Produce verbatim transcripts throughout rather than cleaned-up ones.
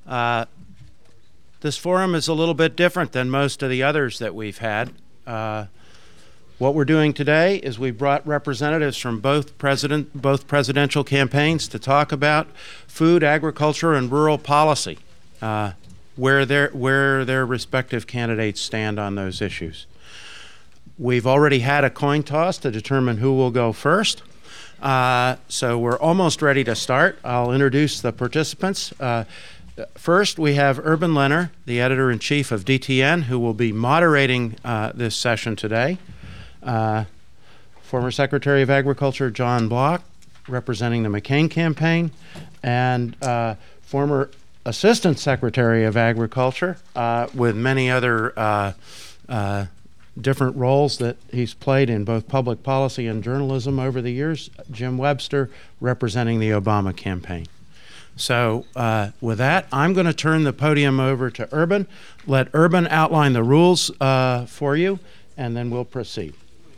Uh, this forum is a little bit different than most of the others that we've had. Uh, what we're doing today is we brought representatives from both president, both presidential campaigns to talk about food, agriculture, and rural policy, uh, where their where their respective candidates stand on those issues. We've already had a coin toss to determine who will go first. Uh, so we're almost ready to start. I'll introduce the participants. Uh, first, we have Urban Lehner, the editor-in-chief of D T N, who will be moderating uh, this session today. Uh, former Secretary of Agriculture John Block, representing the McCain campaign, and uh, former Assistant Secretary of Agriculture, uh, with many other uh, uh, different roles that he's played in both public policy and journalism over the years, Jim Webster, representing the Obama campaign. So uh, with that, I'm going to turn the podium over to Urban. Let Urban outline the rules uh, for you, and then we'll proceed.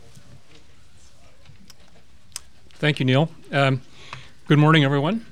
Thank you, Neil. Um, good morning, everyone.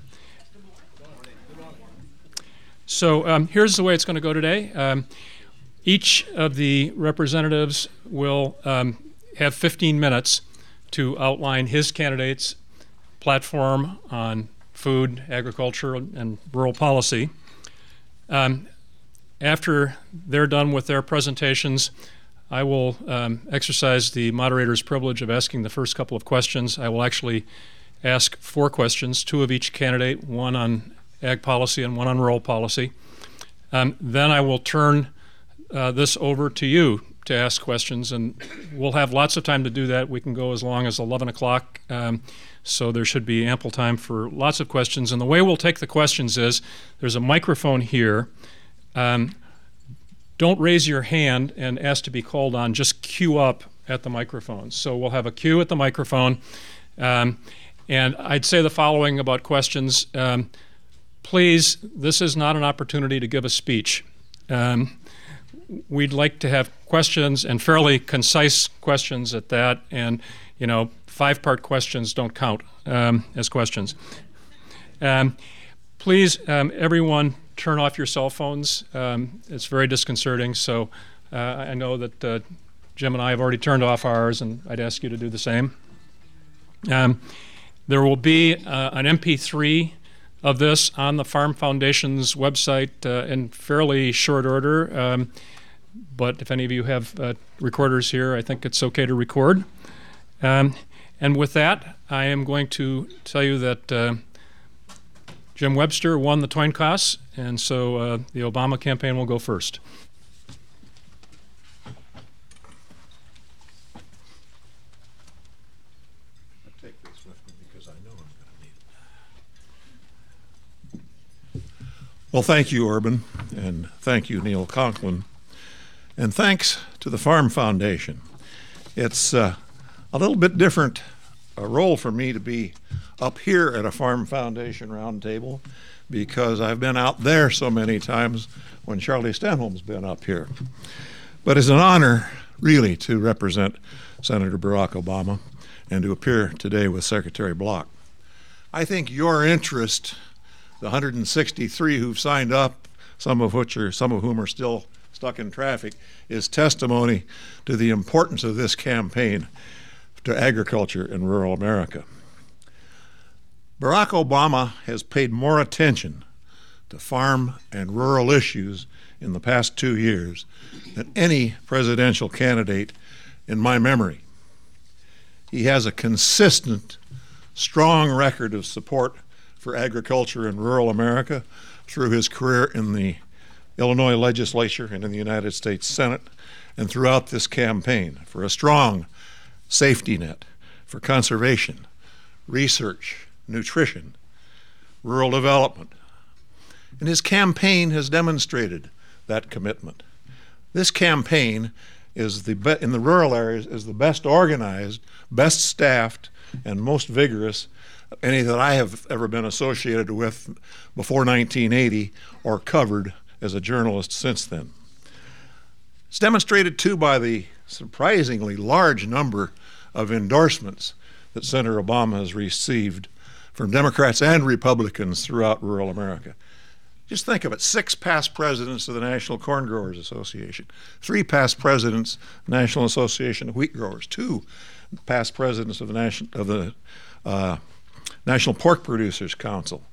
So um, here's the way it's going to go today. Um, Each of the representatives will um, have fifteen minutes to outline his candidate's platform on food, agriculture, and rural policy. Um, after they're done with their presentations, I will um, exercise the moderator's privilege of asking the first couple of questions. I will actually ask four questions, two of each candidate, one on ag policy and one on rural policy. Um, then I will turn Uh, this over to you to ask questions, and we'll have lots of time to do that. We can go as long as eleven o'clock, um, so there should be ample time for lots of questions. And the way we'll take the questions is there's a microphone here. Um, don't raise your hand and ask to be called on. Just queue up at the microphone. So we'll have a queue at the microphone. Um, and I'd say the following about questions. Um, please, this is not an opportunity to give a speech. Um, We'd like to have questions, and fairly concise questions at that, and, you know, five-part questions don't count um, as questions. Um, please, um, everyone, turn off your cell phones. Um, it's very disconcerting, so uh, I know that uh, Jim and I have already turned off ours, and I'd ask you to do the same. Um, there will be uh, an M P three of this on the Farm Foundation's website uh, in fairly short order. Um, But if any of you have uh, recorders here, I think it's okay to record. Um, and with that, I am going to tell you that uh, Jim Webster won the coin toss, and so uh, the Obama campaign will go first. I'll take this with me because I know I'm going to need it. Well, thank you, Urban, and thank you, Neil Conklin. And thanks to the Farm Foundation. It's uh, a little bit different a role for me to be up here at a Farm Foundation roundtable because I've been out there so many times when Charlie Stenholm's been up here. But it's an honor, really, to represent Senator Barack Obama and to appear today with Secretary Block. I think your interest, the one hundred sixty-three who've signed up, some of which are, some of whom are still stuck in traffic, is testimony to the importance of this campaign to agriculture in rural America. Barack Obama has paid more attention to farm and rural issues in the past two years than any presidential candidate in my memory. He has a consistent, strong record of support for agriculture in rural America through his career in the Illinois legislature and in the United States Senate, and throughout this campaign for a strong safety net for conservation, research, nutrition, rural development. And his campaign has demonstrated that commitment. This campaign is the be- in the rural areas is the best organized, best staffed, and most vigorous of any that I have ever been associated with before nineteen eighty or covered as a journalist since then. It's demonstrated too by the surprisingly large number of endorsements that Senator Obama has received from Democrats and Republicans throughout rural America. Just think of it, six past presidents of the National Corn Growers Association, three past presidents of the National Association of Wheat Growers, two past presidents of the, Nation, of the uh, National Pork Producers Council,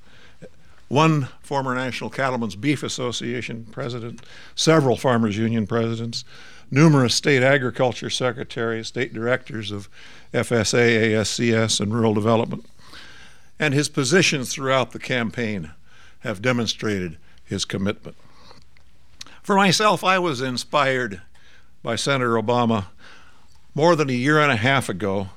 one former National Cattlemen's Beef Association president, several Farmers Union presidents, numerous state agriculture secretaries, state directors of F S A, A S C S, and rural development. And his positions throughout the campaign have demonstrated his commitment. For myself, I was inspired by Senator Obama more than a year and a half ago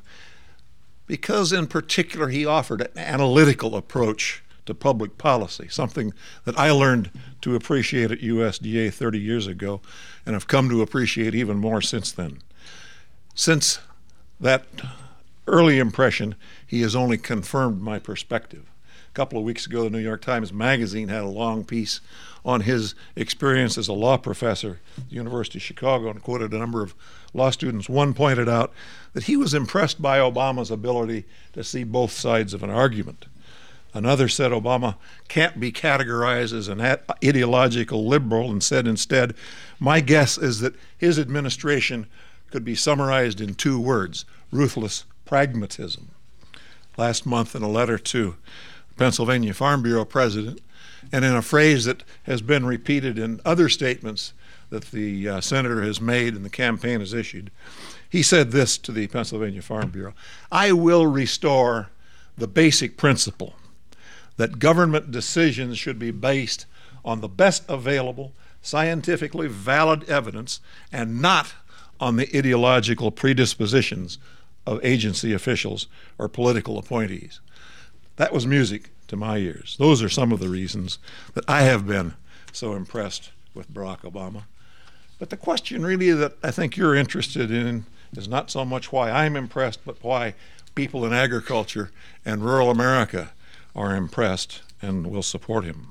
because in particular he offered an analytical approach to public policy, something that I learned to appreciate at U S D A thirty years ago and have come to appreciate even more since then. Since that early impression, he has only confirmed my perspective. A couple of weeks ago, the New York Times Magazine had a long piece on his experience as a law professor at the University of Chicago and quoted a number of law students. One pointed out that he was impressed by Obama's ability to see both sides of an argument. Another said Obama can't be categorized as an ideological liberal and said instead, my guess is that his administration could be summarized in two words, ruthless pragmatism. Last month in a letter to Pennsylvania Farm Bureau president, and in a phrase that has been repeated in other statements that the uh, senator has made and the campaign has issued, he said this to the Pennsylvania Farm Bureau: I will restore the basic principle that government decisions should be based on the best available, scientifically valid evidence and not on the ideological predispositions of agency officials or political appointees. That was music to my ears. Those are some of the reasons that I have been so impressed with Barack Obama. But the question really that I think you're interested in is not so much why I'm impressed, but why people in agriculture and rural America are impressed and will support him.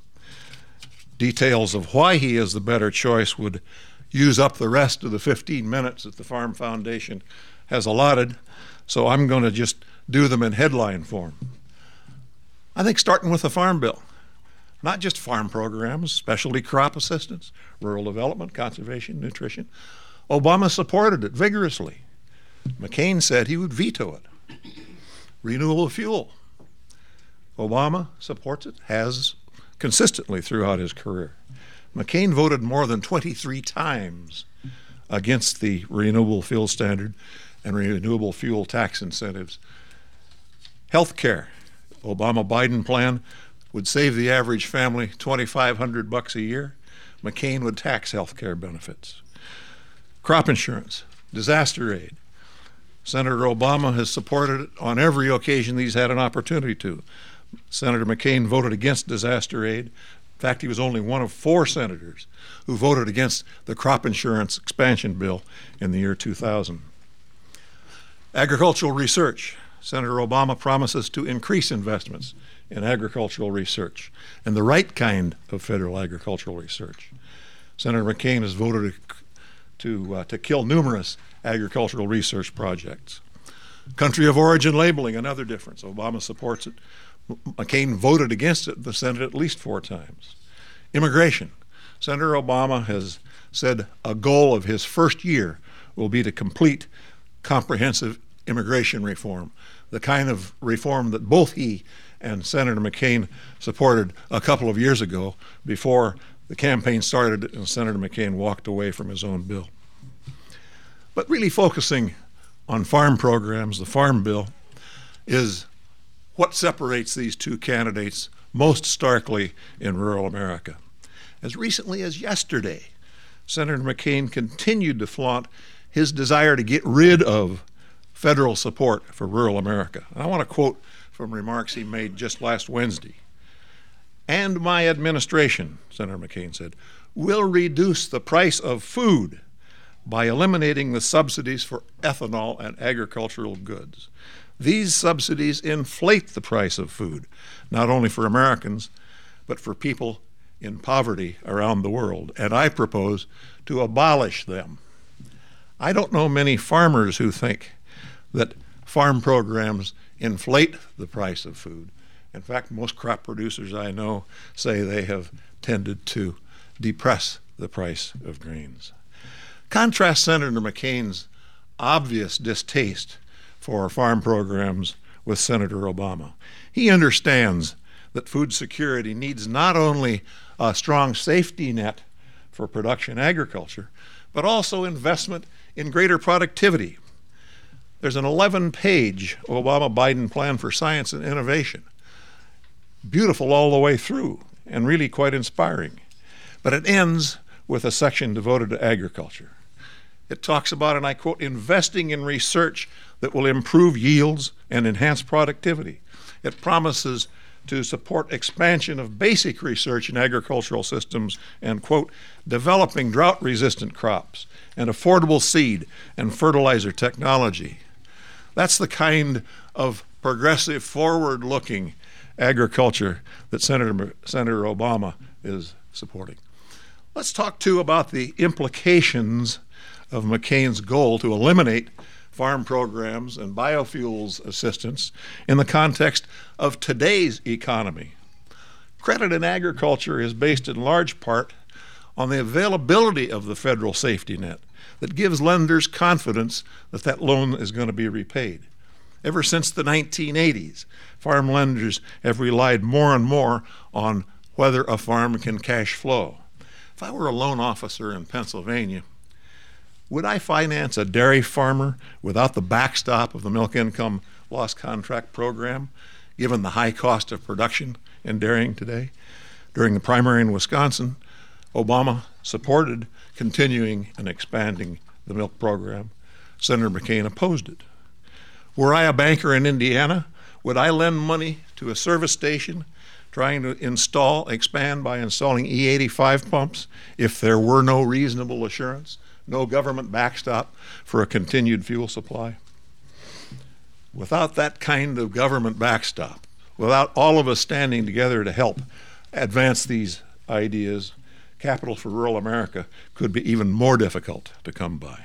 Details of why he is the better choice would use up the rest of the fifteen minutes that the Farm Foundation has allotted, so I'm going to just do them in headline form. I think starting with the Farm Bill, not just farm programs, specialty crop assistance, rural development, conservation, nutrition. Obama supported it vigorously. McCain said he would veto it. Renewable fuel. Obama supports it, has consistently throughout his career. McCain voted more than twenty-three times against the renewable fuel standard and renewable fuel tax incentives. Health care. Obama-Biden plan would save the average family twenty-five hundred bucks a year. McCain would tax health care benefits. Crop insurance, disaster aid. Senator Obama has supported it on every occasion he's had an opportunity to. Senator McCain voted against disaster aid. In fact, he was only one of four senators who voted against the crop insurance expansion bill in the year two thousand. Agricultural research. Senator Obama promises to increase investments in agricultural research and the right kind of federal agricultural research. Senator McCain has voted to, uh, to kill numerous agricultural research projects. Country of origin labeling, another difference. Obama supports it. McCain voted against it in the Senate at least four times. Immigration. Senator Obama has said a goal of his first year will be to complete comprehensive immigration reform, the kind of reform that both he and Senator McCain supported a couple of years ago before the campaign started and Senator McCain walked away from his own bill. But really focusing on farm programs, the Farm Bill, is what separates these two candidates most starkly in rural America. As recently as yesterday, Senator McCain continued to flaunt his desire to get rid of federal support for rural America. And I want to quote from remarks he made just last Wednesday. And my administration, Senator McCain said, will reduce the price of food by eliminating the subsidies for ethanol and agricultural goods. These subsidies inflate the price of food, not only for Americans, but for people in poverty around the world. And I propose to abolish them. I don't know many farmers who think that farm programs inflate the price of food. In fact, most crop producers I know say they have tended to depress the price of grains. Contrast Senator McCain's obvious distaste for farm programs with Senator Obama. He understands that food security needs not only a strong safety net for production agriculture, but also investment in greater productivity. There's an eleven-page Obama-Biden plan for science and innovation. Beautiful all the way through and really quite inspiring. But it ends with a section devoted to agriculture. It talks about, and I quote, investing in research that will improve yields and enhance productivity. It promises to support expansion of basic research in agricultural systems and, quote, developing drought-resistant crops and affordable seed and fertilizer technology. That's the kind of progressive, forward-looking agriculture that Senator, Senator Obama is supporting. Let's talk, too, about the implications of McCain's goal to eliminate farm programs and biofuels assistance in the context of today's economy. Credit in agriculture is based in large part on the availability of the federal safety net that gives lenders confidence that that loan is going to be repaid. Ever since the nineteen eighties, farm lenders have relied more and more on whether a farm can cash flow. If I were a loan officer in Pennsylvania, would I finance a dairy farmer without the backstop of the Milk Income Loss Contract Program, given the high cost of production in dairying today? During the primary in Wisconsin, Obama supported continuing and expanding the milk program. Senator McCain opposed it. Were I a banker in Indiana, would I lend money to a service station trying to install, expand by installing E eighty-five pumps if there were no reasonable assurance, no government backstop for a continued fuel supply? Without that kind of government backstop, without all of us standing together to help advance these ideas, capital for rural America could be even more difficult to come by.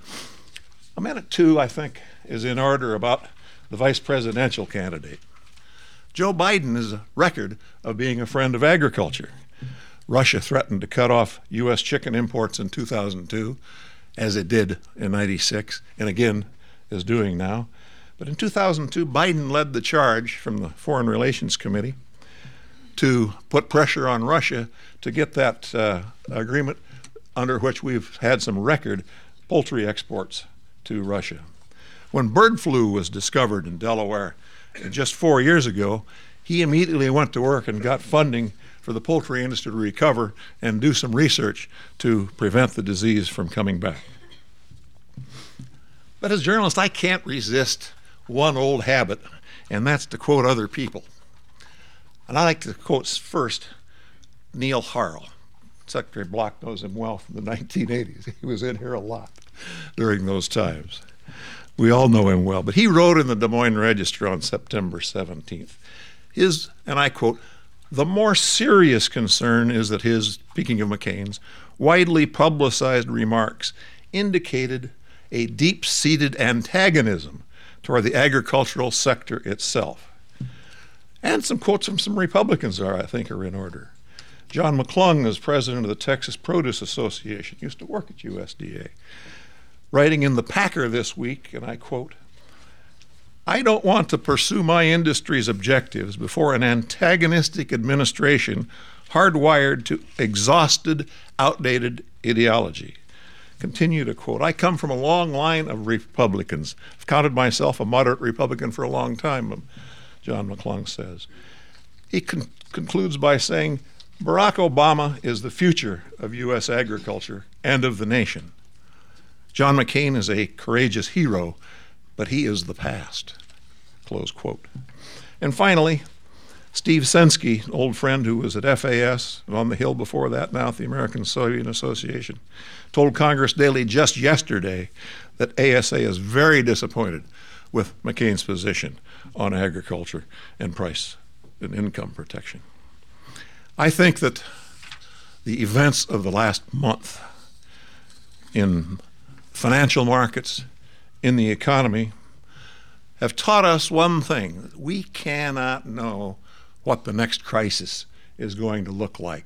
A minute two, I think, is in order about the vice presidential candidate. Joe Biden is a record of being a friend of agriculture. Russia threatened to cut off U S chicken imports in two thousand two, as it did in ninety-six, and again is doing now. But in two thousand two, Biden led the charge from the Foreign Relations Committee to put pressure on Russia to get that uh, agreement under which we've had some record poultry exports to Russia. When bird flu was discovered in Delaware just four years ago, he immediately went to work and got funding for the poultry industry to recover and do some research to prevent the disease from coming back. But as a journalist, I can't resist one old habit, and that's to quote other people. And I like to quote first Neil Harrell. Secretary Block knows him well from the nineteen eighties. He was in here a lot during those times. We all know him well. But he wrote in the Des Moines Register on September seventeenth, his, and I quote, "The more serious concern is that his," speaking of McCain's, "widely publicized remarks indicated a deep-seated antagonism toward the agricultural sector itself." And some quotes from some Republicans are, I think, are in order. John McClung is president of the Texas Produce Association, used to work at U S D A, writing in the Packer this week, and I quote, "I don't want to pursue my industry's objectives before an antagonistic administration hardwired to exhausted, outdated ideology." Continue to quote, "I come from a long line of Republicans. I've counted myself a moderate Republican for a long time," John McClung says. He con- concludes by saying, "Barack Obama is the future of U S agriculture and of the nation. John McCain is a courageous hero, but he is the past." Close quote. And finally, Steve Censky, an old friend who was at F A S and on the Hill before that, now at the American Soybean Association, told Congress Daily just yesterday that A S A is very disappointed with McCain's position on agriculture and price and income protection. I think that the events of the last month in financial markets, in the economy, have taught us one thing: we cannot know what the next crisis is going to look like.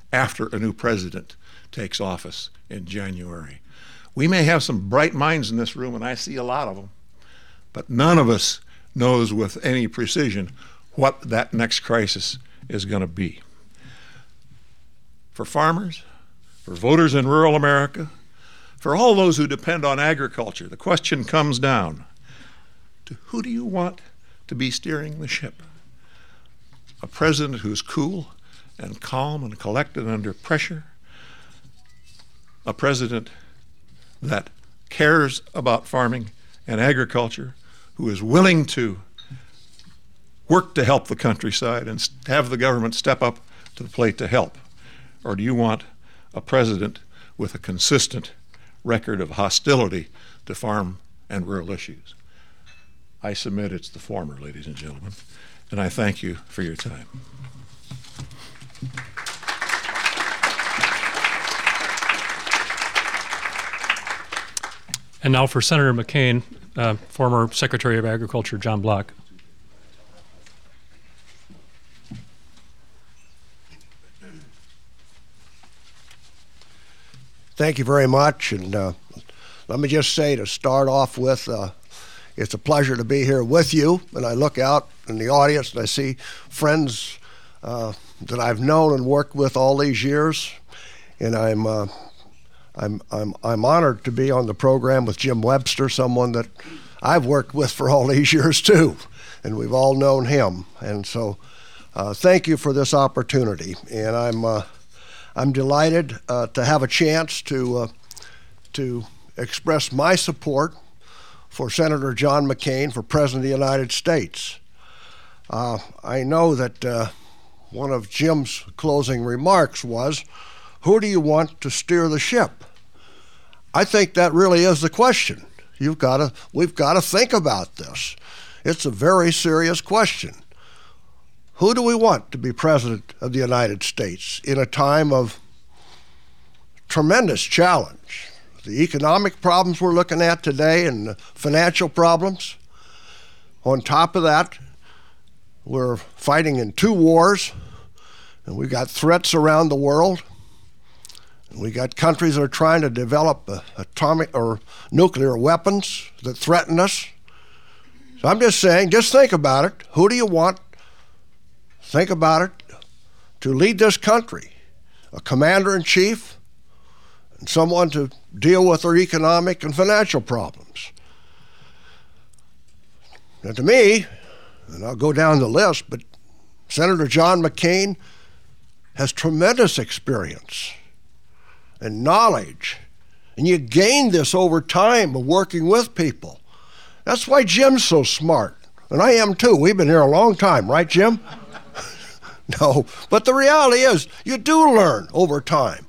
after a new president takes office in January. We may have some bright minds in this room, and I see a lot of them, but none of us knows with any precision what that next crisis is going to be. For farmers, for voters in rural America, for all those who depend on agriculture, the question comes down to who do you want to be steering the ship? A president who's cool and calm and collected under pressure, a president that cares about farming and agriculture, who is willing to work to help the countryside and have the government step up to the plate to help? Or do you want a president with a consistent record of hostility to farm and rural issues? I submit it's the former, ladies and gentlemen, and I thank you for your time. And now for Senator McCain, uh, former Secretary of Agriculture John Block. Thank you very much, and uh, let me just say to start off with, uh, it's a pleasure to be here with you, and I look out in the audience and I see friends uh, that I've known and worked with all these years, and I'm, uh, I'm, I'm, I'm honored to be on the program with Jim Webster, someone that I've worked with for all these years too, and we've all known him, and so uh, thank you for this opportunity, and I'm uh, I'm delighted uh, to have a chance to uh, to express my support for Senator John McCain for President of the United States. Uh, I know that uh, one of Jim's closing remarks was, who do you want to steer the ship? I think that really is the question. You've got to, we've got to think about this. It's a very serious question. Who do we want to be President of the United States in a time of tremendous challenge? The economic problems we're looking at today and the financial problems. On top of that, we're fighting in two wars, and we've got threats around the world. And we got countries that are trying to develop uh, atomic or nuclear weapons that threaten us. So I'm just saying, just think about it. Who do you want? Think about it, to lead this country, a commander-in-chief and someone to deal with our economic and financial problems. Now to me, and I'll go down the list, but Senator John McCain has tremendous experience and knowledge, and you gain this over time of working with people. That's why Jim's so smart, and I am too. We've been here a long time, right, Jim? No, but the reality is you do learn over time.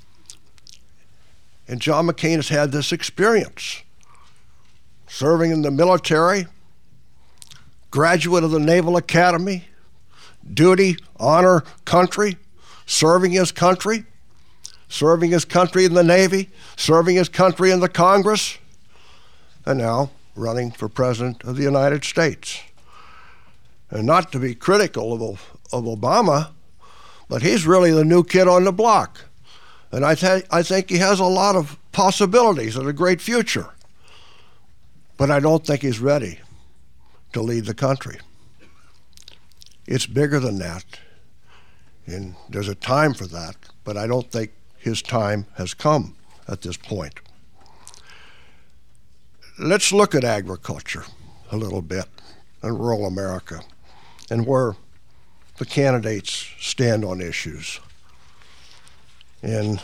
And John McCain has had this experience, serving in the military, graduate of the Naval Academy, duty, honor, country, serving his country, serving his country in the Navy, serving his country in the Congress, and now running for President of the United States. And not to be critical of of Obama, but he's really the new kid on the block. And I, th- I think he has a lot of possibilities and a great future. But I don't think he's ready to lead the country. It's bigger than that, and there's a time for that, but I don't think his time has come at this point. Let's look at agriculture a little bit in rural America and where the candidates stand on issues. And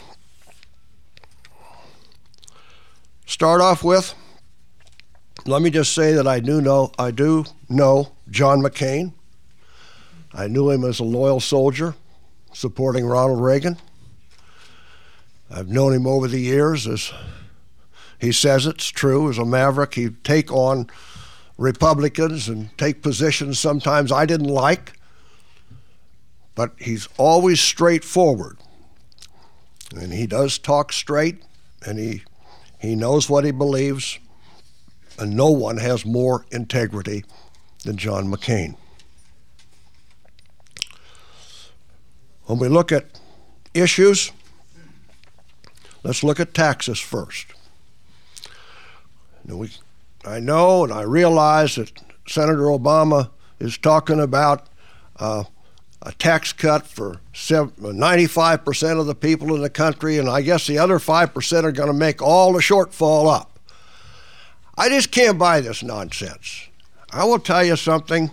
start off with, let me just say that I do know I do know John McCain. I knew him as a loyal soldier supporting Ronald Reagan. I've known him over the years as he says it's true, as a maverick. He'd take on Republicans and take positions sometimes I didn't like. But he's always straightforward, and he does talk straight, and he he knows what he believes, and no one has more integrity than John McCain. When we look at issues. Let's look at taxes first. Now we, I know and I realize that Senator Obama is talking about uh, a tax cut for ninety-five percent of the people in the country, and I guess the other five percent are going to make all the shortfall up. I just can't buy this nonsense. I will tell you something.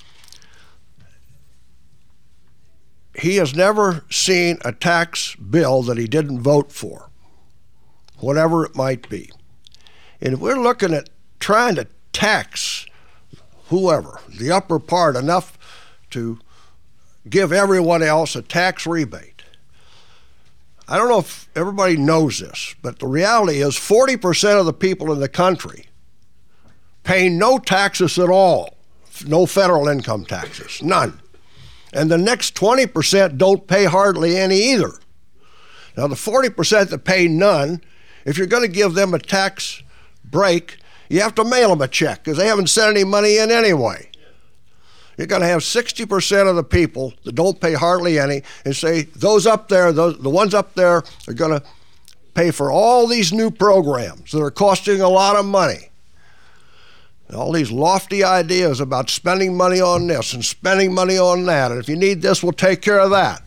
He has never seen a tax bill that he didn't vote for, whatever it might be. And if we're looking at trying to tax whoever, the upper part, enough to give everyone else a tax rebate. I don't know if everybody knows this, but the reality is forty percent of the people in the country pay no taxes at all, no federal income taxes, none. And the next twenty percent don't pay hardly any either. Now the forty percent that pay none, if you're going to give them a tax break, you have to mail them a check because they haven't sent any money in anyway. You're going to have sixty percent of the people that don't pay hardly any and say those up there, those, the ones up there are going to pay for all these new programs that are costing a lot of money. And all these lofty ideas about spending money on this and spending money on that, and if you need this, we'll take care of that.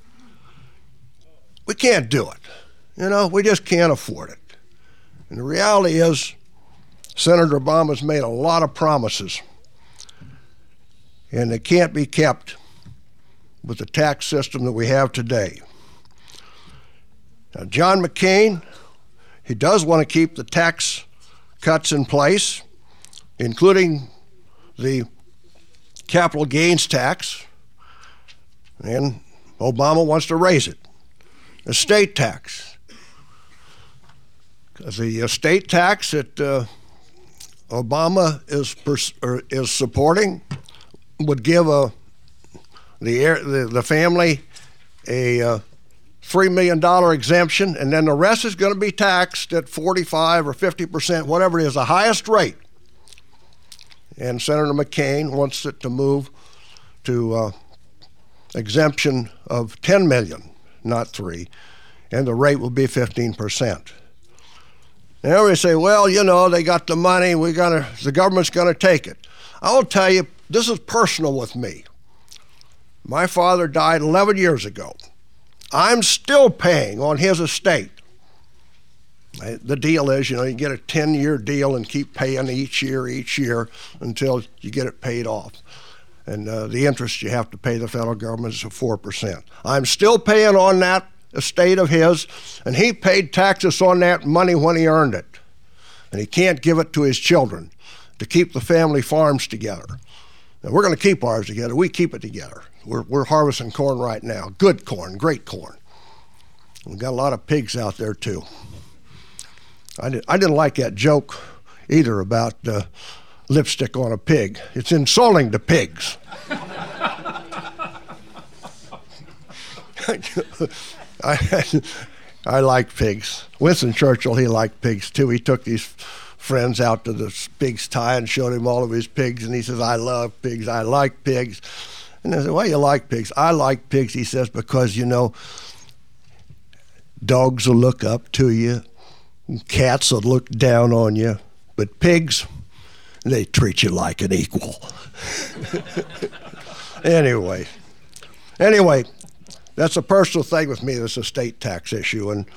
We can't do it. You know, we just can't afford it. And the reality is, Senator Obama's made a lot of promises, and they can't be kept with the tax system that we have today. Now, John McCain, he does want to keep the tax cuts in place, including the capital gains tax, and Obama wants to raise it. Estate tax. Because the estate tax that uh, Obama is pers- or is supporting would give a the air, the, the family a uh, three million dollars exemption, and then the rest is going to be taxed at forty-five or fifty percent, whatever it is, the highest rate. And Senator McCain wants it to move to uh, exemption of ten million dollars, not three, and the rate will be fifteen percent. And everybody say, well, you know, they got the money, we gotta, the government's going to take it. I'll tell you, this is personal with me. My father died eleven years ago. I'm still paying on his estate. The deal is, you know, you get a ten-year deal and keep paying each year, each year until you get it paid off. And uh, the interest you have to pay the federal government is four percent. I'm still paying on that estate of his, and he paid taxes on that money when he earned it. And he can't give it to his children to keep the family farms together. Now, we're going to keep ours together. We keep it together. We're, we're harvesting corn right now. Good corn, great corn. We've got a lot of pigs out there, too. I, did, I didn't like that joke either about uh, lipstick on a pig. It's insulting to pigs. I, I like pigs. Winston Churchill, he liked pigs too. He took these friends out to the pig's tie and showed him all of his pigs, and he says, I love pigs, I like pigs. And they said, why do you like pigs? I like pigs, he says, because, you know, dogs will look up to you, cats will look down on you, but pigs, they treat you like an equal. anyway, anyway, that's a personal thing with me, this estate tax issue, and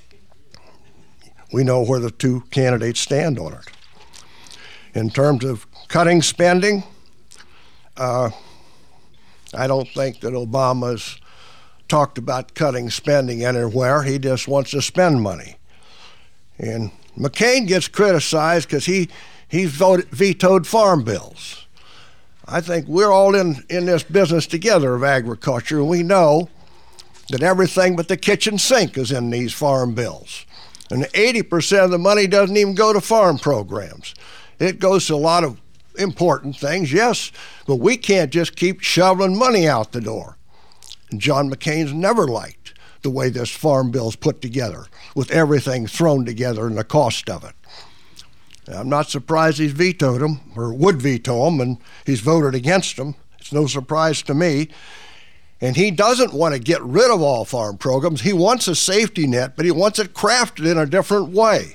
we know where the two candidates stand on it. In terms of cutting spending, uh, I don't think that Obama's talked about cutting spending anywhere. He just wants to spend money. And McCain gets criticized because he, he voted, vetoed farm bills. I think we're all in, in this business together of agriculture, and we know that everything but the kitchen sink is in these farm bills. And eighty percent of the money doesn't even go to farm programs. It goes to a lot of important things, yes, but we can't just keep shoveling money out the door. And John McCain's never liked the way this farm bill's put together, with everything thrown together and the cost of it. Now, I'm not surprised he's vetoed them, or would veto them, and he's voted against them. It's no surprise to me. And he doesn't want to get rid of all farm programs. He wants a safety net, but he wants it crafted in a different way.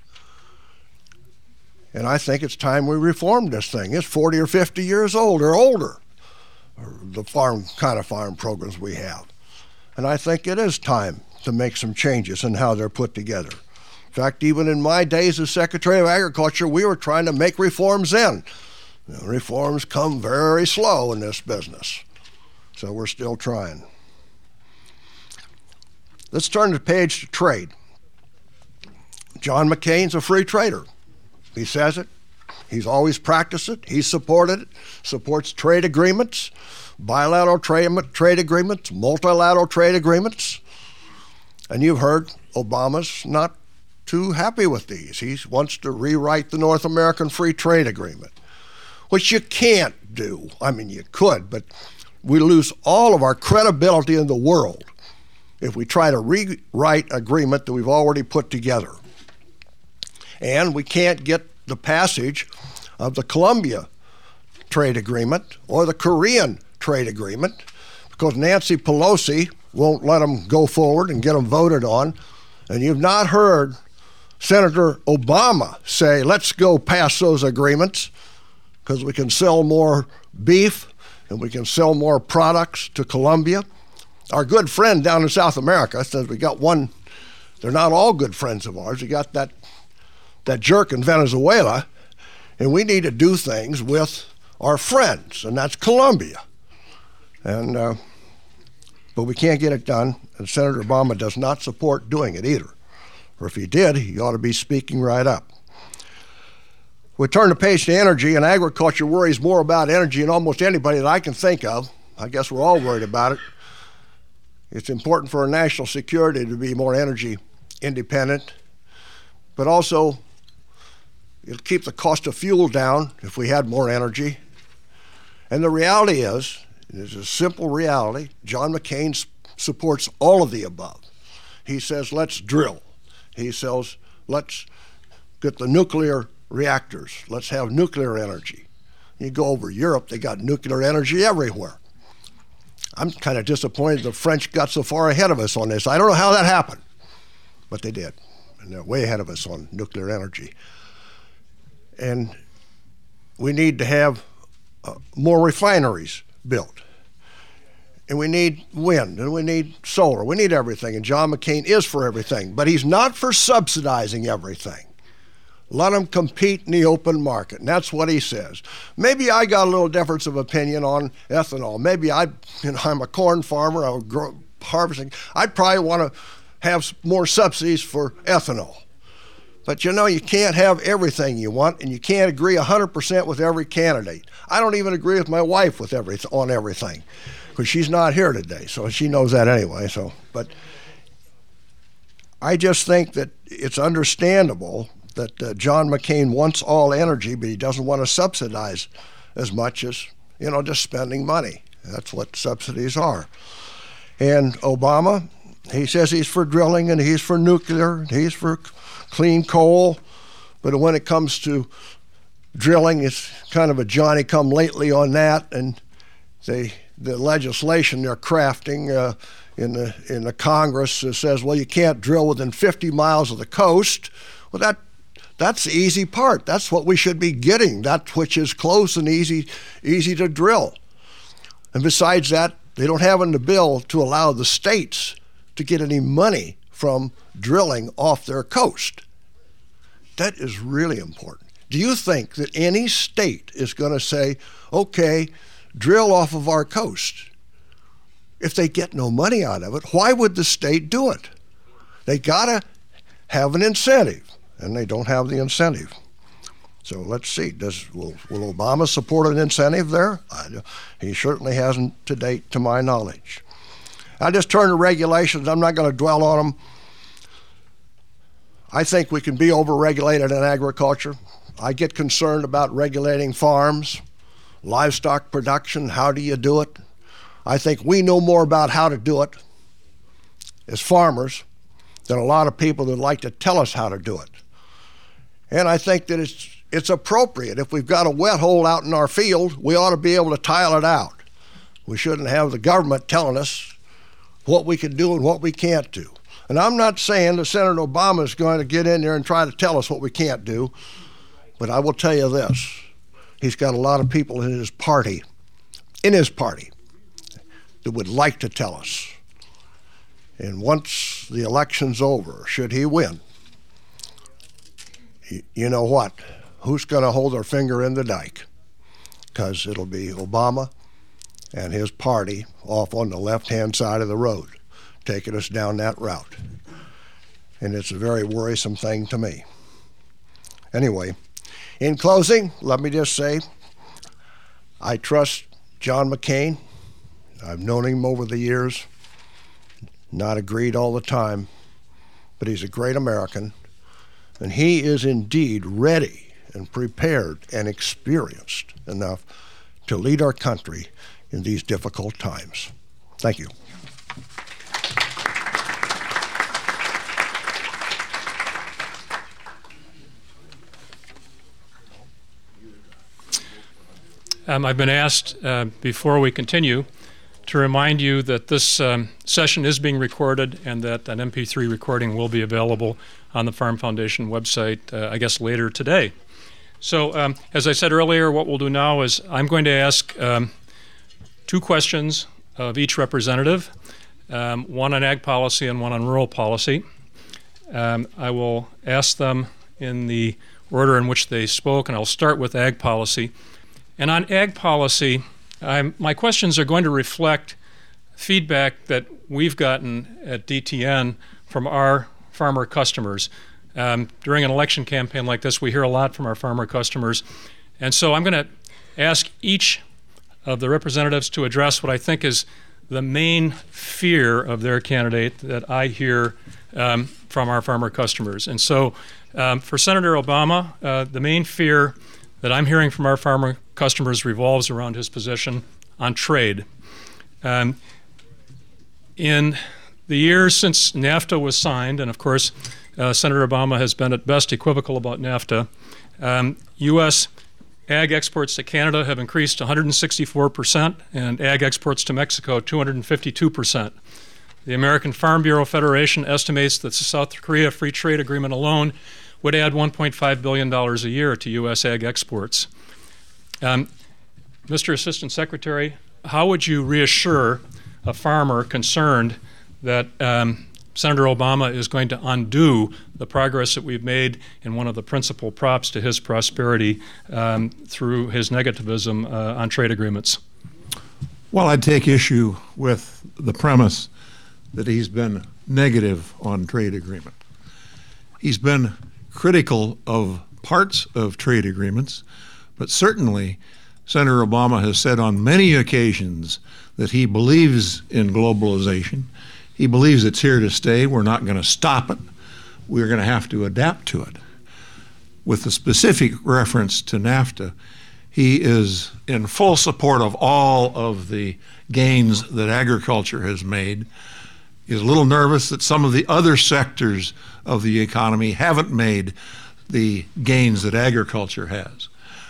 And I think it's time we reformed this thing. It's forty or fifty years old or older, or the farm kind of farm programs we have. And I think it is time to make some changes in how they're put together. In fact, even in my days as Secretary of Agriculture, we were trying to make reforms then. You know, reforms come very slow in this business, so we're still trying. Let's turn the page to trade. John McCain's a free trader. He says it. He's always practiced it. He's supported it, supports trade agreements, bilateral trade, trade agreements, multilateral trade agreements. And you've heard Obama's not too happy with these. He wants to rewrite the North American Free Trade Agreement, which you can't do. I mean, you could, but we lose all of our credibility in the world if we try to rewrite an agreement that we've already put together. And we can't get the passage of the Colombia trade agreement or the Korean trade agreement because Nancy Pelosi won't let them go forward and get them voted on. And you've not heard Senator Obama say, let's go pass those agreements because we can sell more beef and we can sell more products to Colombia. Our good friend down in South America says we got one, they're not all good friends of ours. We got that that jerk in Venezuela, and we need to do things with our friends, and that's Colombia. And uh, but we can't get it done, and Senator Obama does not support doing it either. Or if he did, he ought to be speaking right up. We turn the page to energy, and agriculture worries more about energy than almost anybody that I can think of. I guess we're all worried about it. It's important for our national security to be more energy independent, but also it'll keep the cost of fuel down if we had more energy. And the reality is, it's a simple reality, John McCain supports all of the above. He says, let's drill. He says, let's get the nuclear reactors. Let's have nuclear energy. You go over Europe, they got nuclear energy everywhere. I'm kind of disappointed the French got so far ahead of us on this. I don't know how that happened, but they did. And they're way ahead of us on nuclear energy. And we need to have uh, more refineries built. And we need wind, and we need solar. We need everything, and John McCain is for everything. But he's not for subsidizing everything. Let them compete in the open market, and that's what he says. Maybe I got a little difference of opinion on ethanol. Maybe I, you know, I'm a corn farmer, I'm grow, harvesting. I'd probably want to have more subsidies for ethanol. But you know, you can't have everything you want, and you can't agree one hundred percent with every candidate. I don't even agree with my wife with every, on everything, because she's not here today, so she knows that anyway. So, but I just think that it's understandable that uh, John McCain wants all energy, but he doesn't want to subsidize as much as, you know, just spending money. That's what subsidies are. And Obama, he says he's for drilling and he's for nuclear, and he's for clean coal, but when it comes to drilling, it's kind of a Johnny-come-lately on that, and they, the legislation they're crafting uh, in the in the Congress uh, says, well, you can't drill within fifty miles of the coast. Well, that that's the easy part. That's what we should be getting. That which is close and easy easy to drill. And besides that, they don't have in the bill to allow the states to get any money from drilling off their coast. That is really important. Do you think that any state is going to say, okay, drill off of our coast? If they get no money out of it, why would the state do it? They got to have an incentive, and they don't have the incentive. So let's see, does will, will Obama support an incentive there? I, he certainly hasn't to date, to my knowledge. I just turn to regulations. I'm not going to dwell on them. I think we can be over-regulated in agriculture. I get concerned about regulating farms, livestock production. How do you do it? I think we know more about how to do it as farmers than a lot of people that like to tell us how to do it. And I think that it's it's appropriate. If we've got a wet hole out in our field, we ought to be able to tile it out. We shouldn't have the government telling us what we can do and what we can't do. And I'm not saying that Senator Obama is going to get in there and try to tell us what we can't do, but I will tell you this. He's got a lot of people in his party, in his party, that would like to tell us. And once the election's over, should he win, you know what? Who's going to hold their finger in the dike? Because it'll be Obama and his party off on the left-hand side of the road, taking us down that route. And it's a very worrisome thing to me. Anyway, in closing, let me just say, I trust John McCain. I've known him over the years, not agreed all the time, but he's a great American, and he is indeed ready and prepared and experienced enough to lead our country in these difficult times. Thank you. Um, I've been asked uh, before we continue to remind you that this um, session is being recorded and that an M P three recording will be available on the Farm Foundation website, uh, I guess, later today. So, um, as I said earlier, what we'll do now is I'm going to ask um, two questions of each representative, um, one on ag policy and one on rural policy. Um, I will ask them in the order in which they spoke, and I'll start with ag policy. And on ag policy, I'm, my questions are going to reflect feedback that we've gotten at D T N from our farmer customers. Um, during an election campaign like this, we hear a lot from our farmer customers. And so I'm going to ask each of the representatives to address what I think is the main fear of their candidate that I hear um, from our farmer customers. And so um, for Senator Obama, uh, the main fear that I'm hearing from our farmer customers revolves around his position on trade. Um, in the years since NAFTA was signed, and of course uh, Senator Obama has been at best equivocal about NAFTA, um, U S ag exports to Canada have increased one hundred sixty-four percent and ag exports to Mexico two hundred fifty-two percent. The American Farm Bureau Federation estimates that the South Korea Free Trade Agreement alone would add one point five billion dollars a year to U S ag exports. Um, Mister Assistant Secretary, how would you reassure a farmer concerned that um, Senator Obama is going to undo the progress that we've made in one of the principal props to his prosperity um, through his negativism uh, on trade agreements? Well, I'd take issue with the premise that he's been negative on trade agreement. He's been critical of parts of trade agreements, but certainly Senator Obama has said on many occasions that he believes in globalization. He believes it's here to stay. We're not going to stop it. We're going to have to adapt to it. With the specific reference to NAFTA, he is in full support of all of the gains that agriculture has made. He's a little nervous that some of the other sectors of the economy haven't made the gains that agriculture has.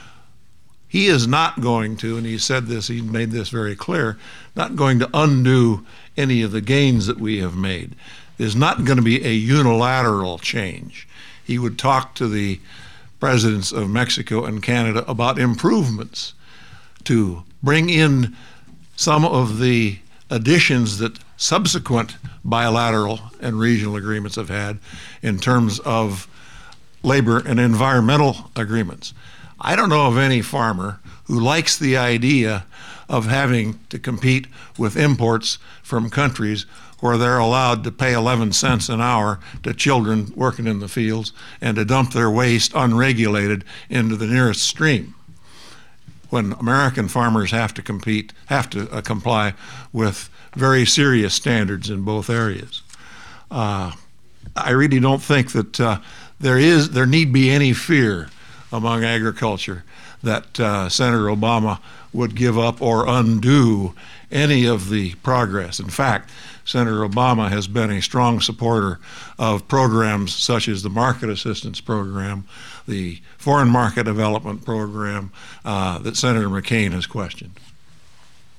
He is not going to, and he said this, he made this very clear, not going to undo any of the gains that we have made. There's not going to be a unilateral change. He would talk to the presidents of Mexico and Canada about improvements to bring in some of the additions that subsequent bilateral and regional agreements have had in terms of labor and environmental agreements. I don't know of any farmer who likes the idea of having to compete with imports from countries where they're allowed to pay eleven cents an hour to children working in the fields and to dump their waste unregulated into the nearest stream, when American farmers have to compete, have to uh, comply with very serious standards in both areas. Uh, I really don't think that uh, there is, there need be any fear among agriculture that uh, Senator Obama would give up or undo any of the progress. In fact, Senator Obama has been a strong supporter of programs such as the Market Assistance Program, the Foreign Market Development Program uh, that Senator McCain has questioned.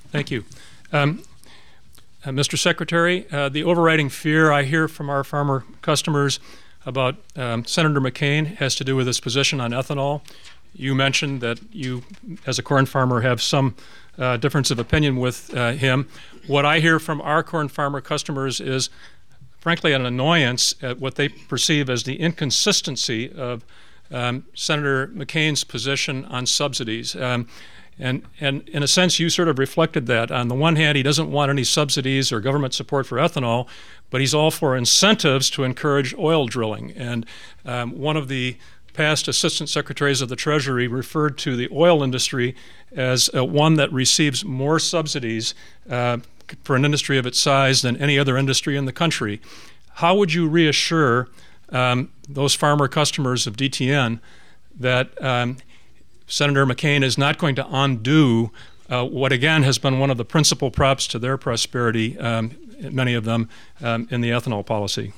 Thank you. Um, uh, Mister Secretary, uh, the overriding fear I hear from our farmer customers about um, Senator McCain has to do with his position on ethanol. You mentioned that you, as a corn farmer, have some uh, difference of opinion with uh, him. What I hear from our corn farmer customers is, frankly, an annoyance at what they perceive as the inconsistency of um, Senator McCain's position on subsidies. Um, and, and in a sense, you sort of reflected that. On the one hand, he doesn't want any subsidies or government support for ethanol, but he's all for incentives to encourage oil drilling. And um, one of the past assistant secretaries of the Treasury referred to the oil industry as uh, one that receives more subsidies uh, for an industry of its size than any other industry in the country. How would you reassure um, those farmer customers of D T N that um, Senator McCain is not going to undo uh, what, again, has been one of the principal props to their prosperity, um, many of them, um, in the ethanol policy?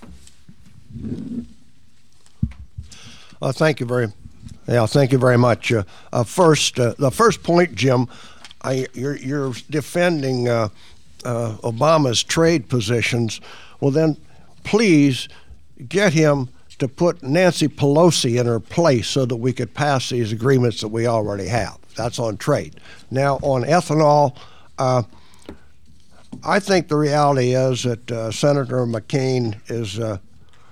Uh, thank you very, yeah, thank you very much. Uh, uh, first, uh, the first point, Jim, I, you're, you're defending uh, uh, Obama's trade positions. Well, then, please get him to put Nancy Pelosi in her place so that we could pass these agreements that we already have. That's on trade. Now, on ethanol, uh, I think the reality is that uh, Senator McCain is uh,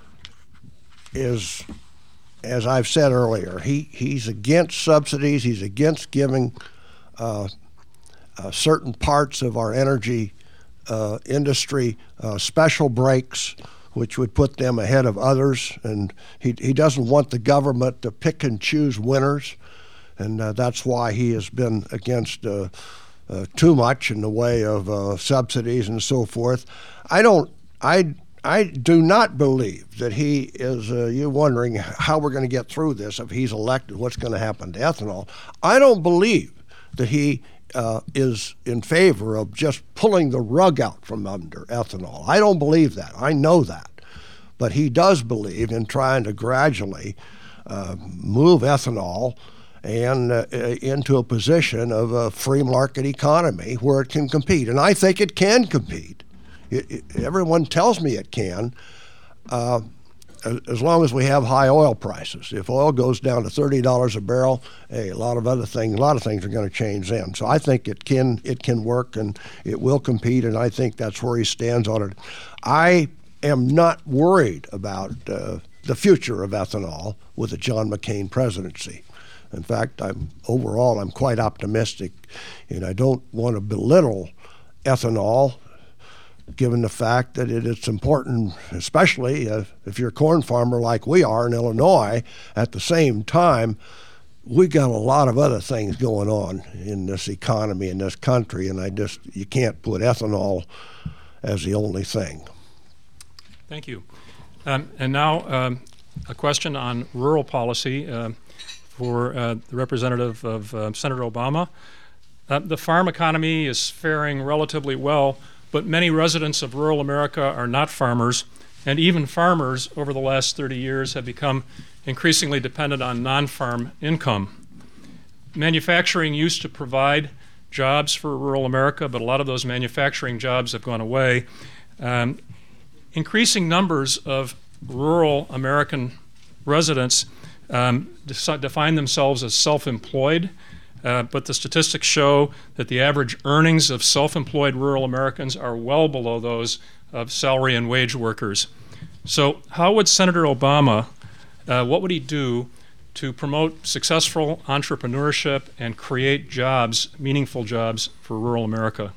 is. As I've said earlier, he, he's against subsidies. He's against giving uh, uh, certain parts of our energy uh, industry uh, special breaks, which would put them ahead of others. And he, he doesn't want the government to pick and choose winners. And uh, that's why he has been against uh, uh, too much in the way of uh, subsidies and so forth. I don't, I I do not believe that he is, uh, you're wondering how we're going to get through this if he's elected, what's going to happen to ethanol. I don't believe that he uh, is in favor of just pulling the rug out from under ethanol. I don't believe that. I know that. But he does believe in trying to gradually uh, move ethanol and uh, into a position of a free market economy where it can compete. And I think it can compete. It, it, everyone tells me it can, uh, as long as we have high oil prices. If oil goes down to thirty dollars a barrel, hey, a lot of other things, a lot of things are going to change then. So I think it can, it can work and it will compete, and I think that's where he stands on it. I am not worried about uh, the future of ethanol with the John McCain presidency. In fact, I'm overall I'm quite optimistic, and I don't want to belittle ethanol, given the fact that it is important, especially uh, if you're a corn farmer like we are in Illinois. At the same time, we got a lot of other things going on in this economy in this country, and I just you can't put ethanol as the only thing. Thank you. Um, and now um, a question on rural policy uh, for uh, the representative of uh, Senator Obama. Uh, the farm economy is faring relatively well, but many residents of rural America are not farmers, and even farmers over the last thirty years have become increasingly dependent on non-farm income. Manufacturing used to provide jobs for rural America, but a lot of those manufacturing jobs have gone away. Um, increasing numbers of rural American residents um, define themselves as self-employed. Uh, but the statistics show that the average earnings of self-employed rural Americans are well below those of salary and wage workers. So how would Senator Obama, uh, what would he do to promote successful entrepreneurship and create jobs, meaningful jobs for rural America?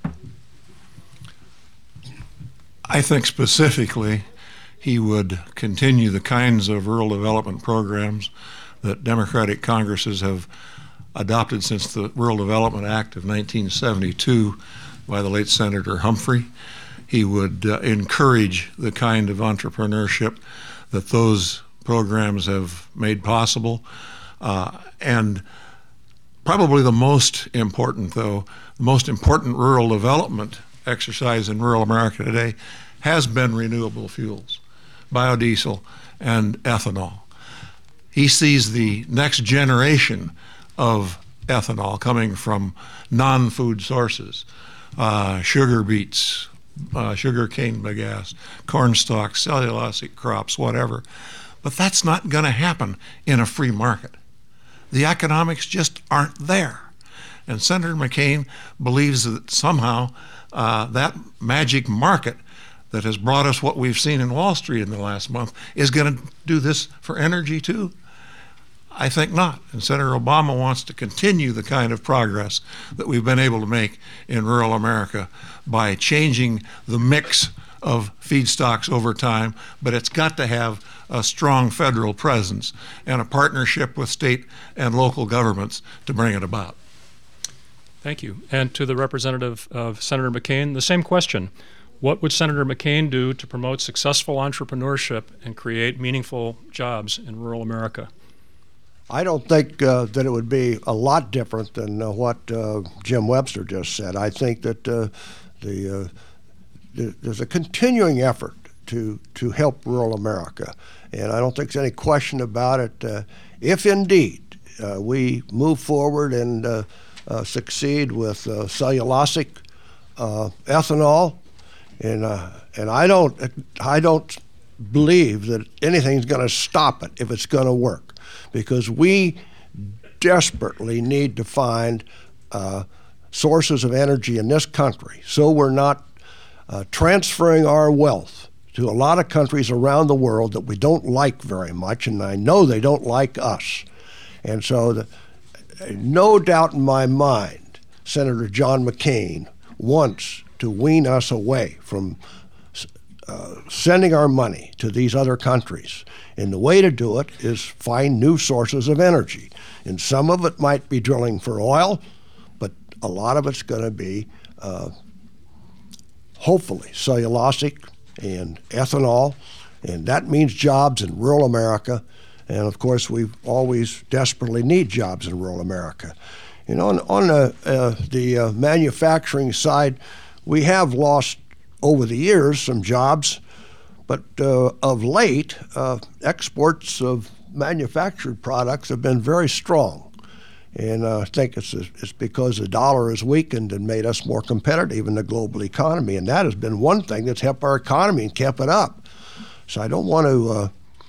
I think specifically he would continue the kinds of rural development programs that Democratic Congresses have adopted since the Rural Development Act of nineteen seventy-two by the late Senator Humphrey. He would uh, encourage the kind of entrepreneurship that those programs have made possible. Uh, and probably the most important, though, the most important rural development exercise in rural America today has been renewable fuels, biodiesel and ethanol. He sees the next generation of ethanol coming from non-food sources, uh, sugar beets, uh, sugar cane bagasse, corn stalks, cellulosic crops, whatever. But that's not going to happen in a free market. The economics just aren't there. And Senator McCain believes that somehow uh, that magic market that has brought us what we've seen in Wall Street in the last month is going to do this for energy too. I think not. And Senator Obama wants to continue the kind of progress that we've been able to make in rural America by changing the mix of feedstocks over time, but it's got to have a strong federal presence and a partnership with state and local governments to bring it about. Thank you. And to the representative of Senator McCain, the same question. What would Senator McCain do to promote successful entrepreneurship and create meaningful jobs in rural America? I don't think uh, that it would be a lot different than uh, what uh, Jim Webster just said. I think that uh, the, uh, the there's a continuing effort to to help rural America, and I don't think there's any question about it. Uh, if indeed uh, we move forward and uh, uh, succeed with uh, cellulosic uh, ethanol, and uh, and I don't I don't believe that anything's going to stop it if it's going to work. Because we desperately need to find uh, sources of energy in this country so we're not uh, transferring our wealth to a lot of countries around the world that we don't like very much, and I know they don't like us. And so the, no doubt in my mind, Senator John McCain wants to wean us away from uh, sending our money to these other countries. And the way to do it is find new sources of energy. And some of it might be drilling for oil, but a lot of it's going to be, uh, hopefully, cellulosic and ethanol. And that means jobs in rural America. And of course, we always desperately need jobs in rural America. You know, on, on the, uh, the uh, manufacturing side, we have lost over the years some jobs. But uh, of late, uh, exports of manufactured products have been very strong. And uh, I think it's, it's because the dollar has weakened and made us more competitive in the global economy. And that has been one thing that's helped our economy and kept it up. So I don't want to, uh,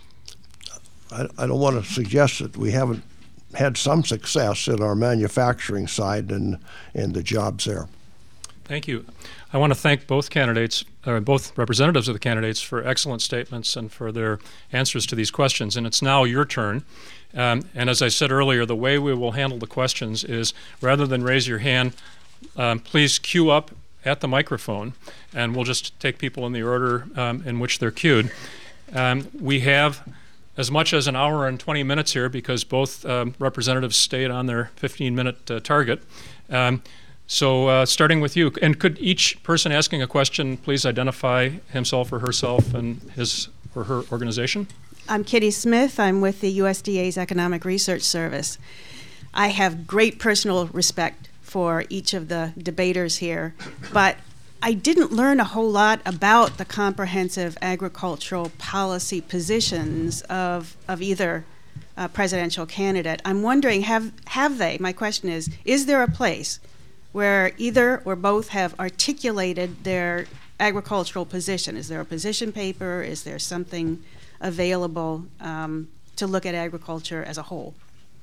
I, I don't want to suggest that we haven't had some success in our manufacturing side and, and the jobs there. Thank you. I want to thank both candidates, or both representatives of the candidates, for excellent statements and for their answers to these questions. And it's now your turn. Um, and as I said earlier, the way we will handle the questions is rather than raise your hand, um, please queue up at the microphone, and we'll just take people in the order um, in which they're queued. Um, we have as much as an hour and twenty minutes here because both um, representatives stayed on their fifteen minute uh, target. Um, So uh, starting with you, and could each person asking a question please identify himself or herself and his or her organization? I'm Kitty Smith. I'm with the U S D A's Economic Research Service. I have great personal respect for each of the debaters here, but I didn't learn a whole lot about the comprehensive agricultural policy positions of, of either uh, presidential candidate. I'm wondering, have, have they, my question is, is there a place where either or both have articulated their agricultural position? Is there a position paper? Is there something available um, to look at agriculture as a whole?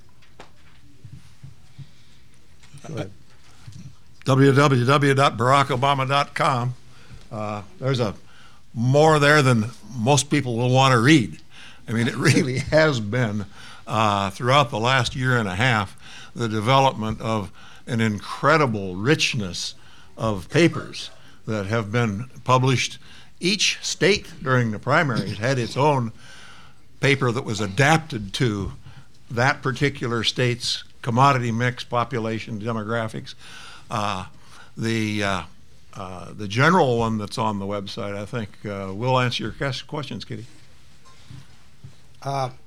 w w w dot barack obama dot com. Uh, there's a more there than most people will want to read. I mean, it really has been, uh, throughout the last year and a half, the development of an incredible richness of papers that have been published. Each state during the primaries had its own paper that was adapted to that particular state's commodity mix, population, demographics. Uh, the uh, uh, the general one that's on the website, I think, uh, will answer your questions, Kitty. Uh,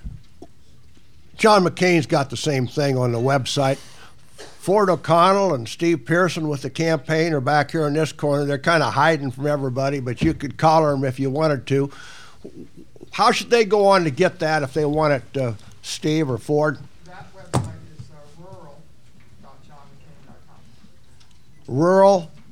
John McCain's got the same thing on the website. Ford O'Connell and Steve Pearson with the campaign are back here in this corner. They're kind of hiding from everybody, but you could collar them if you wanted to. How should they go on to get that if they want it, uh, Steve or Ford? That website is uh, rural dot john mccain dot com. rural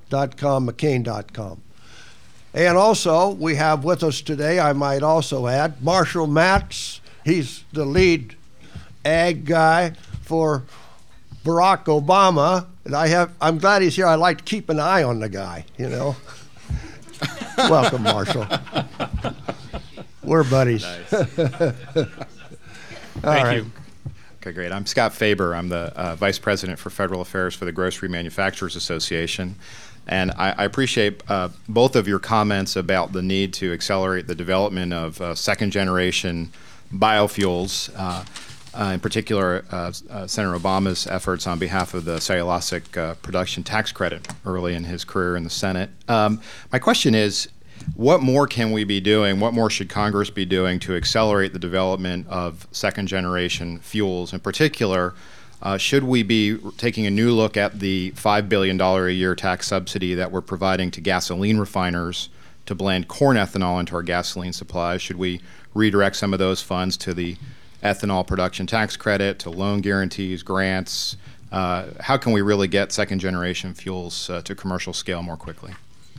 dot com, McCain dot com. And also, we have with us today, I might also add, Marshall Matz. He's the lead ag guy for Barack Obama. And I have, I'm glad he's here. I like to keep an eye on the guy, you know. Welcome, Marshall. We're buddies. Nice. Thank right. you. Okay, great. I'm Scott Faber. I'm the uh, Vice President for Federal Affairs for the Grocery Manufacturers Association. And I, I appreciate uh, both of your comments about the need to accelerate the development of uh, second-generation biofuels, uh, uh, in particular uh, uh, Senator Obama's efforts on behalf of the cellulosic uh, production tax credit early in his career in the Senate. Um, my question is, what more can we be doing, what more should Congress be doing to accelerate the development of second-generation fuels? In particular, Uh, should we be taking a new look at the five billion dollars a year tax subsidy that we're providing to gasoline refiners to blend corn ethanol into our gasoline supply? Should we redirect some of those funds to the ethanol production tax credit, to loan guarantees, grants? Uh, how can we really get second-generation fuels uh, to commercial scale more quickly?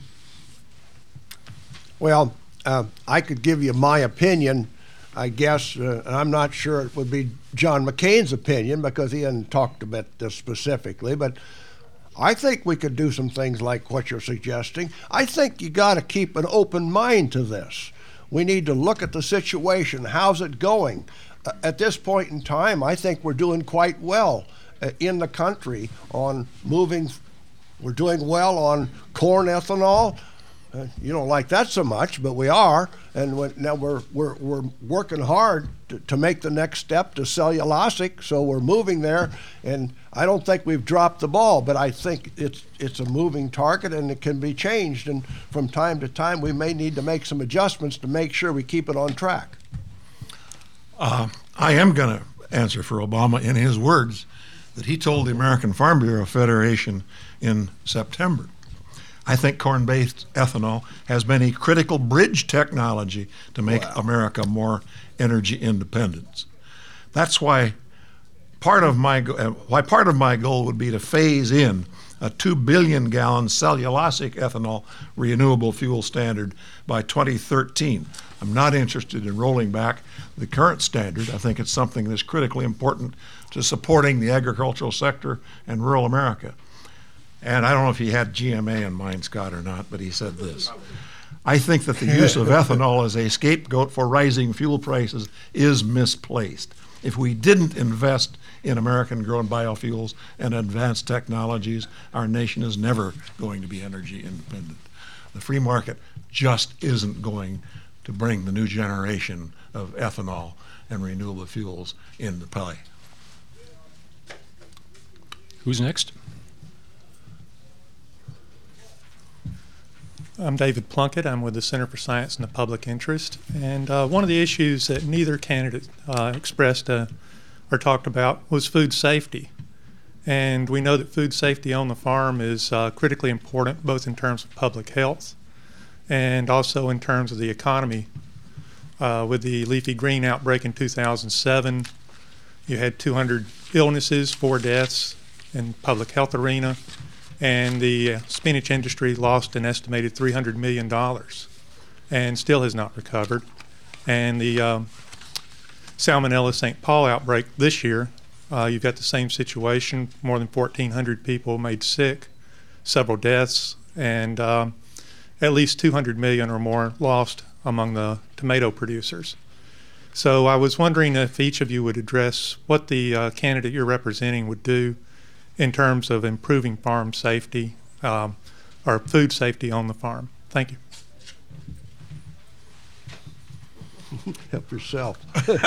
Well, uh, I could give you my opinion, I guess, uh, and I'm not sure it would be John McCain's opinion because he hadn't talked about this specifically, but I think we could do some things like what you're suggesting. I think you got to keep an open mind to this. We need to look at the situation. How's it going? Uh, at this point in time, I think we're doing quite well uh, in the country on moving. We're doing well on corn ethanol. Uh, you don't like that so much, but we are, and when, now we're we're we're working hard to, to make the next step to cellulosic. So we're moving there, and I don't think we've dropped the ball, but I think it's it's a moving target, and it can be changed. And from time to time, we may need to make some adjustments to make sure we keep it on track. Uh, I am going to answer for Obama in his words that he told the American Farm Bureau Federation in September. I think corn-based ethanol has been a critical bridge technology to make Wow. America more energy independent. That's why part of my go- uh, why part of my goal would be to phase in a two billion gallon cellulosic ethanol renewable fuel standard by twenty thirteen. I'm not interested in rolling back the current standard. I think it's something that's critically important to supporting the agricultural sector and rural America. And I don't know if he had G M A in mind, Scott, or not, but he said this. I think that the use of ethanol as a scapegoat for rising fuel prices is misplaced. If we didn't invest in American-grown biofuels and advanced technologies, our nation is never going to be energy independent. The free market just isn't going to bring the new generation of ethanol and renewable fuels into play. Who's next? I'm David Plunkett. I'm with the Center for Science and the Public Interest. And uh, one of the issues that neither candidate uh, expressed uh, or talked about was food safety. And we know that food safety on the farm is uh, critically important, both in terms of public health and also in terms of the economy. Uh, with the leafy green outbreak in two thousand seven, you had two hundred illnesses, four deaths in public health arena. And the uh, spinach industry lost an estimated three hundred million dollars and still has not recovered. And the um, Salmonella Saint Paul outbreak this year, uh, you've got the same situation, more than fourteen hundred people made sick, several deaths, and um, at least two hundred million or more lost among the tomato producers. So I was wondering if each of you would address what the uh, candidate you're representing would do in terms of improving farm safety um, or food safety on the farm. Thank you. Help yourself.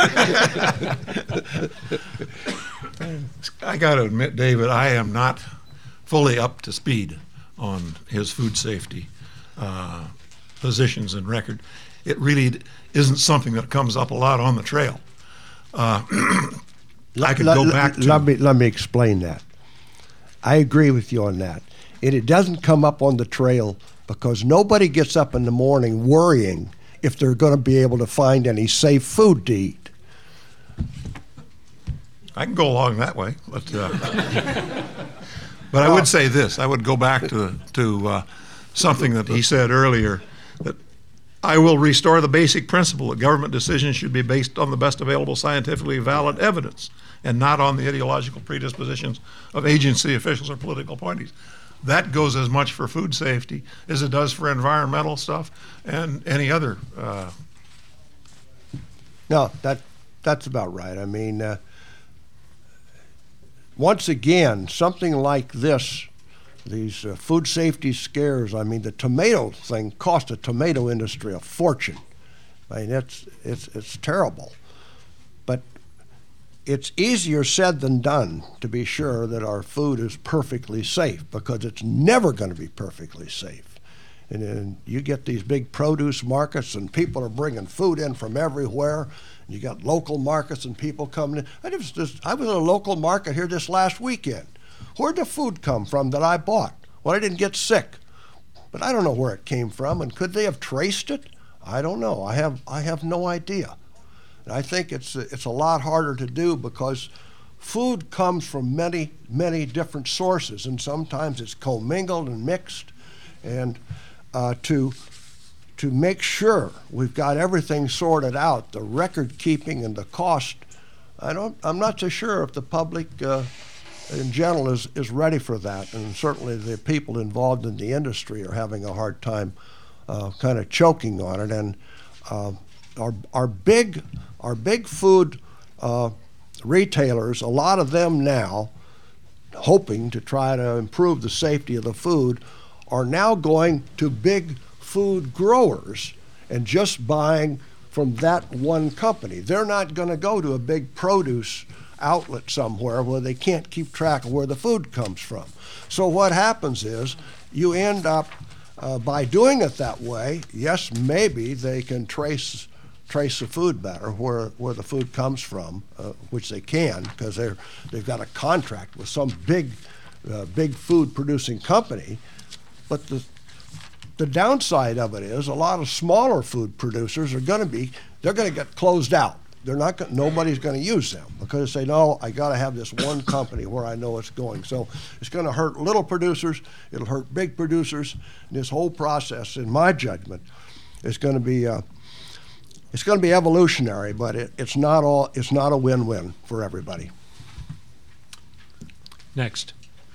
I got to admit, David, I am not fully up to speed on his food safety uh, positions and record. It really isn't something that comes up a lot on the trail. Uh, I could let, go let- back to... Let me, let me explain that. I agree with you on that. And it doesn't come up on the trail because nobody gets up in the morning worrying if they're going to be able to find any safe food to eat. I can go along that way, but uh, But I Oh. would say this, I would go back to, to uh, something that he said earlier, that I will restore the basic principle that government decisions should be based on the best available scientifically valid evidence and not on the ideological predispositions of agency officials or political appointees. That goes as much for food safety as it does for environmental stuff and any other. Uh, No, that that's about right. I mean, uh, once again, something like this, these uh, food safety scares. I mean, the tomato thing cost the tomato industry a fortune. I mean, it's it's it's terrible, but it's easier said than done to be sure that our food is perfectly safe, because it's never going to be perfectly safe. And then you get these big produce markets, and people are bringing food in from everywhere. And you got local markets and people coming in. I was just, I was at a local market here this last weekend. Where'd the food come from that I bought? Well, I didn't get sick, but I don't know where it came from. And could they have traced it? I don't know. I have, I have no idea. And I think it's it's a lot harder to do, because food comes from many, many different sources, and sometimes it's commingled and mixed. And uh, to to make sure we've got everything sorted out, the record keeping and the cost, I don't. I'm not so sure if the public uh, in general is is ready for that, and certainly the people involved in the industry are having a hard time, uh, kind of choking on it. And uh, our our big our big food uh, retailers, a lot of them now, hoping to try to improve the safety of the food, are now going to big food growers and just buying from that one company. They're not going to go to a big produce outlet somewhere where they can't keep track of where the food comes from. So what happens is you end up, uh, by doing it that way, yes, maybe they can trace trace the food better, where where the food comes from, uh, which they can, because they're they've got a contract with some big uh, big food producing company. But the the downside of it is a lot of smaller food producers are going to be they're going to get closed out. They're not gonna, nobody's going to use them, because they say, no, I got to have this one company where I know it's going. So it's going to hurt little producers, it'll hurt big producers, and this whole process, in my judgment, is going to be uh, it's going to be evolutionary, but it, it's not all it's not a win-win for everybody. Next.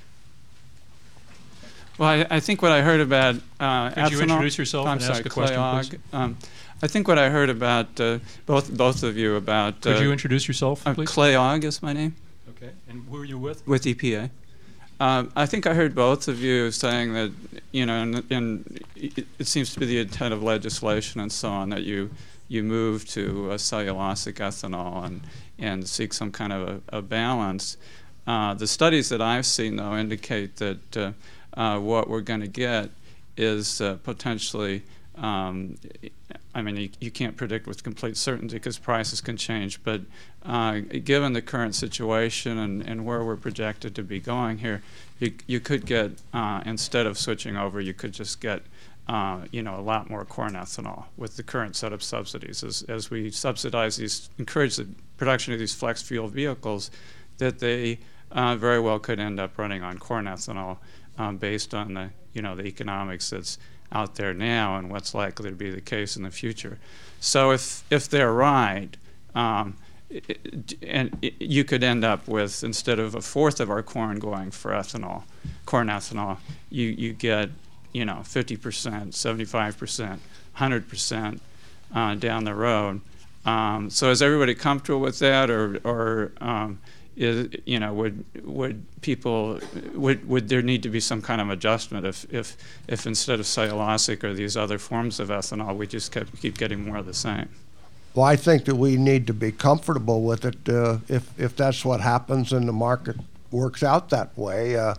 Well, I, I think what I heard about uh, Could you ethanol- introduce yourself I'm and sorry, ask a question, Clay please? Ogg. Um, I think what I heard about uh, both both of you about Could uh, you introduce yourself, uh, please? Clay Ogg is my name, Okay. And who are you with? with E P A. Um, I think I heard both of you saying that, you know, and, and it, it seems to be the intent of legislation and so on, that you you move to uh, cellulosic ethanol and and seek some kind of a, a balance. Uh, the studies that I've seen, though, indicate that uh, uh, what we're going to get is uh, potentially, um, I mean, you, you can't predict with complete certainty because prices can change, but uh, given the current situation and, and where we're projected to be going here, you, you could get, uh, instead of switching over, you could just get Uh, you know, a lot more corn ethanol with the current set of subsidies. As, as we subsidize these, encourage the production of these flex fuel vehicles, that they uh, very well could end up running on corn ethanol um, based on the, you know, the economics that's out there now and what's likely to be the case in the future. So if, if they're right, um, it, and it, you could end up with, instead of a fourth of our corn going for ethanol, corn ethanol, you, you get you know, fifty percent, seventy-five percent, one hundred percent uh, down the road. Um, so is everybody comfortable with that, or, or um, is, you know, would would people would would there need to be some kind of adjustment if if if instead of cellulosic or these other forms of ethanol, we just kept keep getting more of the same? Well, I think that we need to be comfortable with it uh, if if that's what happens and the market works out that way. Uh,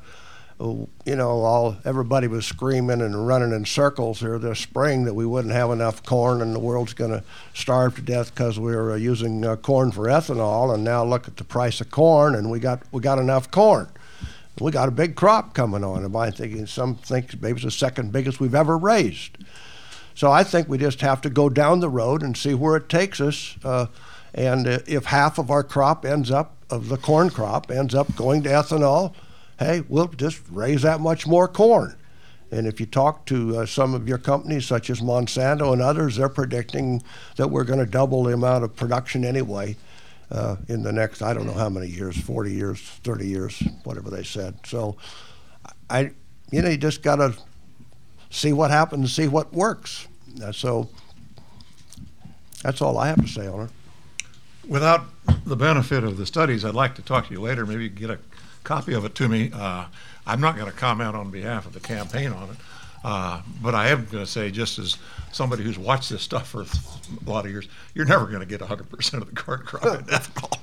You know, all everybody was screaming and running in circles here this spring that we wouldn't have enough corn and the world's going to starve to death because we were uh, using uh, corn for ethanol. And now look at the price of corn, and we got we got enough corn. We got a big crop coming on, and I think some think maybe it's the second biggest we've ever raised. So I think we just have to go down the road and see where it takes us. Uh, and uh, if half of our crop ends up of the corn crop ends up going to ethanol, hey, we'll just raise that much more corn. And if you talk to uh, some of your companies, such as Monsanto and others, they're predicting that we're going to double the amount of production anyway uh, in the next, I don't know how many years, forty years, thirty years, whatever they said. So, I, you know, you just got to see what happens, see what works. Uh, so, that's all I have to say on it. Without the benefit of the studies, I'd like to talk to you later. Maybe you can get a copy of it to me. Uh, I'm not going to comment on behalf of the campaign on it, uh, but I am going to say, just as somebody who's watched this stuff for a lot of years, you're never going to get one hundred percent of the corn crop in ethanol.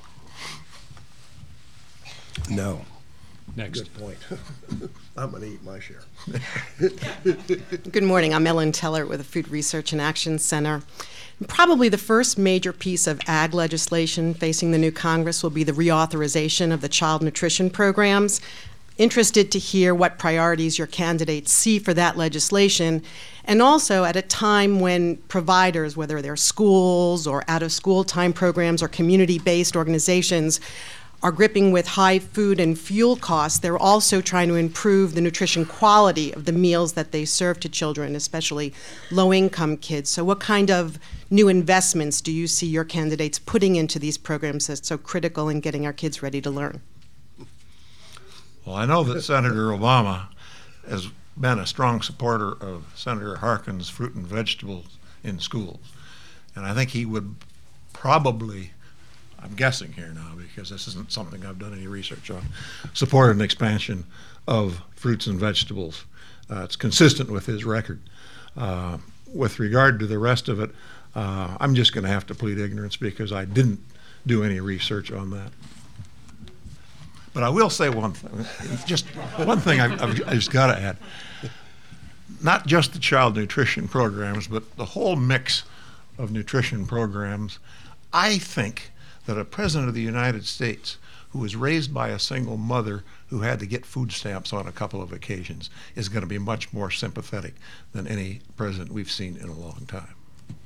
No. Next. Good point. I'm going to eat my share. Good morning. I'm Ellen Teller with the Food Research and Action Center. Probably the first major piece of ag legislation facing the new Congress will be the reauthorization of the child nutrition programs. Interested to hear what priorities your candidates see for that legislation, and also at a time when providers, whether they're schools or out-of-school time programs or community-based organizations, are gripping with high food and fuel costs, they're also trying to improve the nutrition quality of the meals that they serve to children, especially low-income kids. So what kind of new investments do you see your candidates putting into these programs that's so critical in getting our kids ready to learn? Well, I know that Senator Obama has been a strong supporter of Senator Harkin's fruit and vegetables in schools. And I think he would probably, I'm guessing here now because this isn't something I've done any research on, support an expansion of fruits and vegetables. Uh, it's consistent with his record. Uh, with regard to the rest of it, uh, I'm just going to have to plead ignorance because I didn't do any research on that. But I will say one thing, just one thing I've, I've just got to add. Not just the child nutrition programs, but the whole mix of nutrition programs. I think that a president of the United States who was raised by a single mother who had to get food stamps on a couple of occasions is going to be much more sympathetic than any president we've seen in a long time.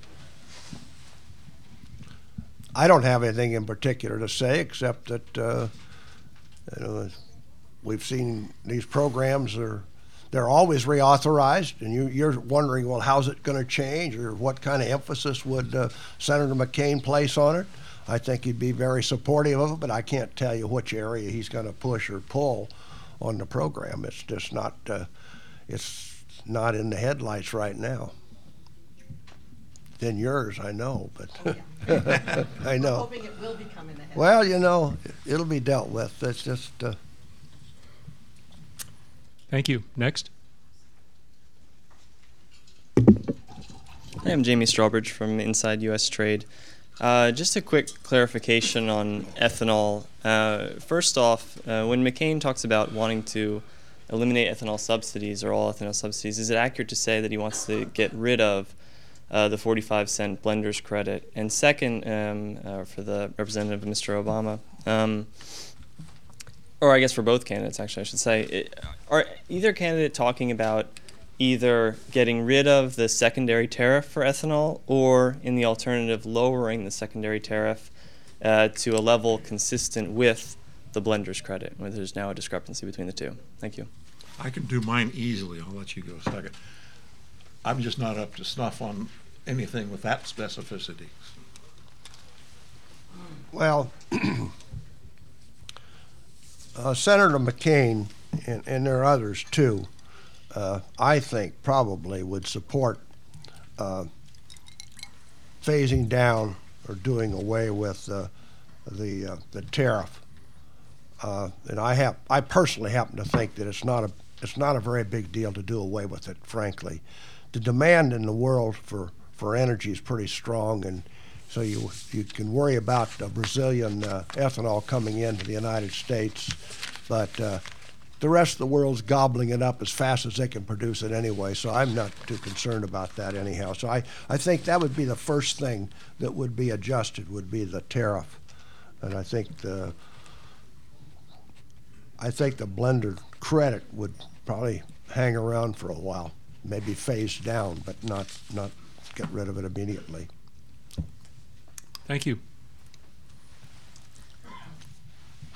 I don't have anything in particular to say except that uh, you know, we've seen these programs are they're always reauthorized, and you, you're wondering, well, how's it going to change, or what kind of emphasis would uh, Senator McCain place on it? I think he'd be very supportive of it, but I can't tell you which area he's going to push or pull on the program. It's just not uh, it's not in the headlights right now. Than yours, I know, but Oh, yeah. I know. We're hoping it will become in the headlines. Well, you know, it'll be dealt with. That's just. Uh, Thank you. Next. Hi, I'm Jamie Strawbridge from Inside U S Trade. Uh, just a quick clarification on ethanol. Uh, first off, uh, when McCain talks about wanting to eliminate ethanol subsidies or all ethanol subsidies, is it accurate to say that he wants to get rid of uh, the forty-five cent blender's credit? And second, um, uh, for the representative, Mister Obama, um, or I guess for both candidates, actually, I should say, it, are either candidate talking about either getting rid of the secondary tariff for ethanol or, in the alternative, lowering the secondary tariff uh, to a level consistent with the blender's credit, where there's now a discrepancy between the two? Thank you. I can do mine easily. I'll let you go second. I'm just not up to snuff on anything with that specificity. well, uh, Senator McCain, and, and there are others too, uh, I think probably would support uh, phasing down or doing away with uh, the uh, the tariff. Uh, and I have, I personally happen to think that it's not a, it's not a very big deal to do away with it. Frankly, the demand in the world for, for energy is pretty strong, and so you you can worry about the Brazilian uh, ethanol coming into the United States, but uh, the rest of the world's gobbling it up as fast as they can produce it anyway. So I'm not too concerned about that anyhow. So I, I think that would be the first thing that would be adjusted would be the tariff, and I think the I think the blender credit would probably hang around for a while, maybe phased down, but not not get rid of it immediately. Thank you.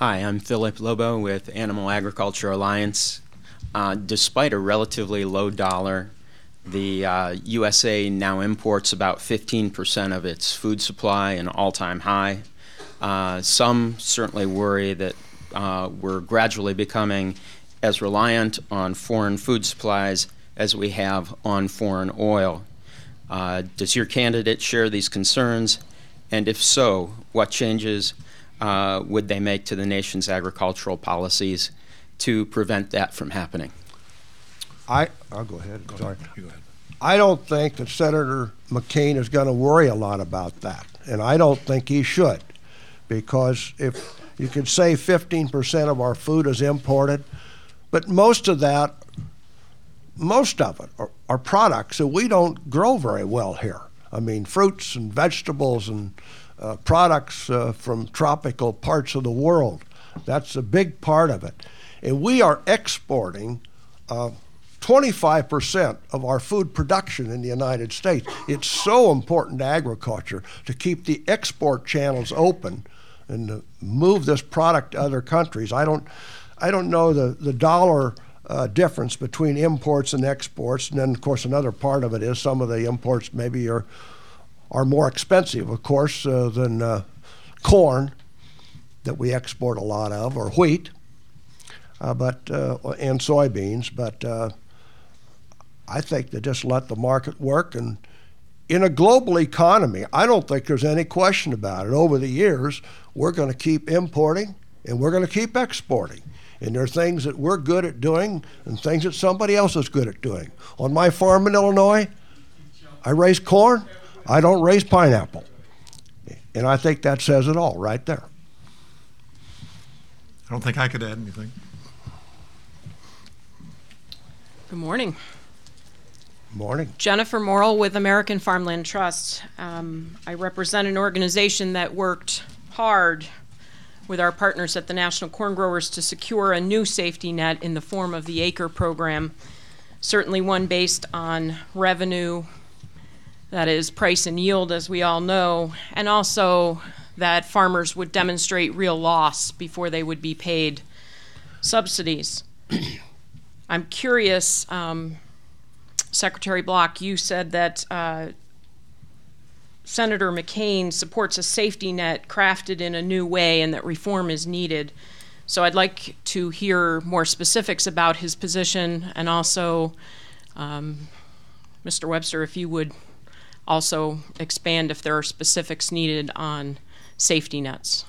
Hi, I'm Philip Lobo with Animal Agriculture Alliance. Uh, despite a relatively low dollar, the uh, U S A now imports about fifteen percent of its food supply, an all-time high. Uh, some certainly worry that uh, we're gradually becoming as reliant on foreign food supplies as we have on foreign oil. Uh, does your candidate share these concerns? And if so, what changes uh, would they make to the nation's agricultural policies to prevent that from happening? I, I'll go ahead. Go Sorry. ahead. You go ahead. I don't think that Senator McCain is going to worry a lot about that, and I don't think he should, because if you could say fifteen percent of our food is imported, but most of that, most of it are, are products that we don't grow very well here. I mean, fruits and vegetables and uh, products uh, from tropical parts of the world. That's a big part of it. And we are exporting uh, twenty-five percent of our food production in the United States. It's so important to agriculture to keep the export channels open and to move this product to other countries. I don't, I don't know the, the dollar uh, difference between imports and exports. And then, of course, another part of it is some of the imports maybe are, are more expensive, of course, uh, than uh, corn that we export a lot of, or wheat, uh, but uh, and soybeans. But uh, I think they just let the market work. And in a global economy, I don't think there's any question about it. Over the years, we're going to keep importing and we're going to keep exporting. And there are things that we're good at doing and things that somebody else is good at doing. On my farm in Illinois, I raise corn. I don't raise pineapple. And I think that says it all right there. I don't think I could add anything. Good morning. Morning. Jennifer Morrill with American Farmland Trust. Um, I represent an organization that worked hard with our partners at the National Corn Growers to secure a new safety net in the form of the ACRE program, certainly one based on revenue, that is price and yield, as we all know, and also that farmers would demonstrate real loss before they would be paid subsidies. I'm curious, um, Secretary Block, you said that uh, Senator McCain supports a safety net crafted in a new way and that reform is needed. So I'd like to hear more specifics about his position, and also, um, Mister Webster, if you would also expand if there are specifics needed on safety nets.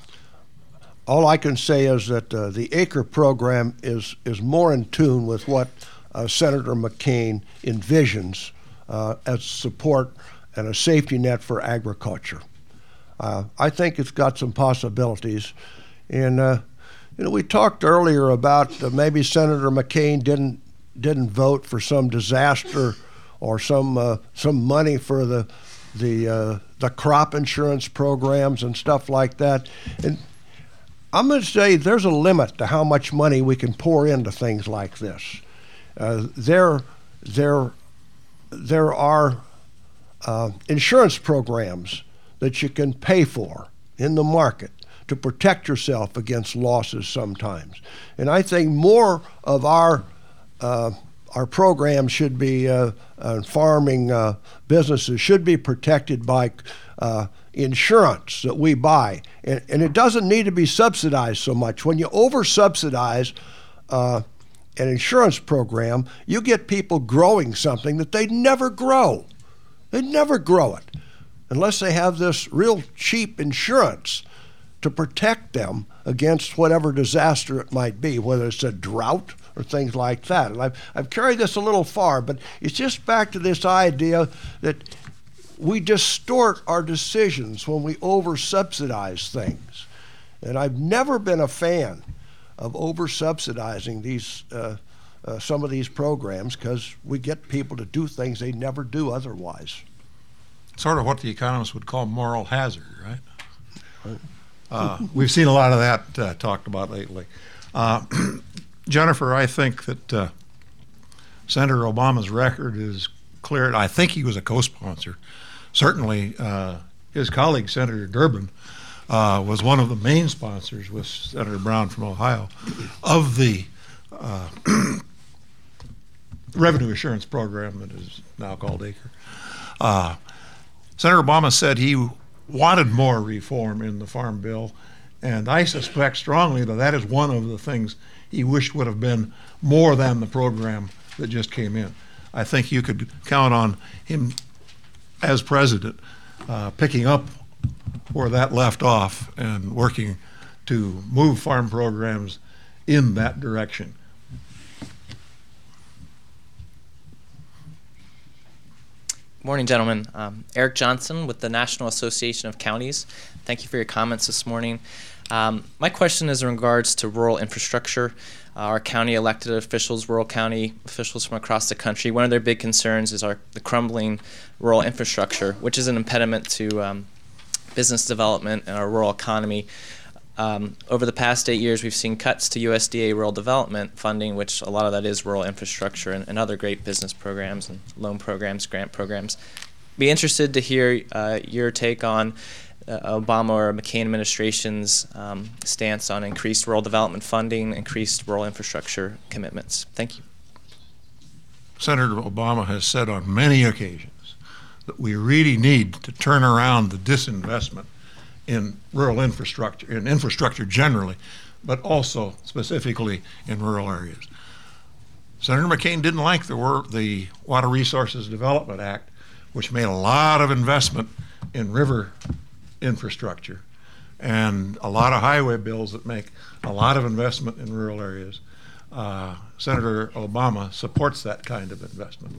All I can say is that uh, the ACRE program is, is more in tune with what uh, Senator McCain envisions uh, as support and a safety net for agriculture. Uh, I think it's got some possibilities. And uh, you know, we talked earlier about uh, maybe Senator McCain didn't didn't vote for some disaster or some uh, some money for the the uh, the crop insurance programs and stuff like that. And I'm going to say there's a limit to how much money we can pour into things like this. Uh, there, there, there are uh, insurance programs that you can pay for in the market to protect yourself against losses sometimes. And I think more of our uh, our programs should be, uh, uh, farming uh, businesses should be protected by uh, insurance that we buy. And, and it doesn't need to be subsidized so much. When you over-subsidize uh, an insurance program, you get people growing something that they'd never grow. They'd never grow it unless they have this real cheap insurance to protect them against whatever disaster it might be, whether it's a drought or things like that. And I've, I've carried this a little far, but it's just back to this idea that we distort our decisions when we over-subsidize things. And I've never been a fan of over-subsidizing these, uh, uh, some of these programs, because we get people to do things they never do otherwise. Sort of what the economists would call moral hazard, right? Right. Uh, we've seen a lot of that uh, talked about lately. Uh, Jennifer, I think that uh, Senator Obama's record is clear. I think he was a co-sponsor. Certainly, uh, his colleague, Senator Durbin, uh, was one of the main sponsors with Senator Brown from Ohio of the uh, revenue assurance program that is now called ACRE. Uh, Senator Obama said he wanted more reform in the Farm Bill, and I suspect strongly that that is one of the things he wished would have been more than the program that just came in. I think you could count on him as president uh, picking up where that left off and working to move farm programs in that direction. Morning, gentlemen. Um, Eric Johnson with the National Association of Counties. Thank you for your comments this morning. Um, my question is in regards to rural infrastructure. Uh, our county elected officials, rural county officials from across the country, one of their big concerns is our the crumbling rural infrastructure, which is an impediment to um, business development and our rural economy. Um, over the past eight years, we've seen cuts to U S D A rural development funding, which a lot of that is rural infrastructure and, and other great business programs and loan programs, grant programs. Be interested to hear uh, your take on uh, Obama or McCain administration's um, stance on increased rural development funding, increased rural infrastructure commitments. Thank you. Senator Obama has said on many occasions that we really need to turn around the disinvestment in rural infrastructure, in infrastructure generally, but also specifically in rural areas. Senator McCain didn't like the, wor the Water Resources Development Act, which made a lot of investment in river infrastructure and a lot of highway bills that make a lot of investment in rural areas. Uh, Senator Obama supports that kind of investment.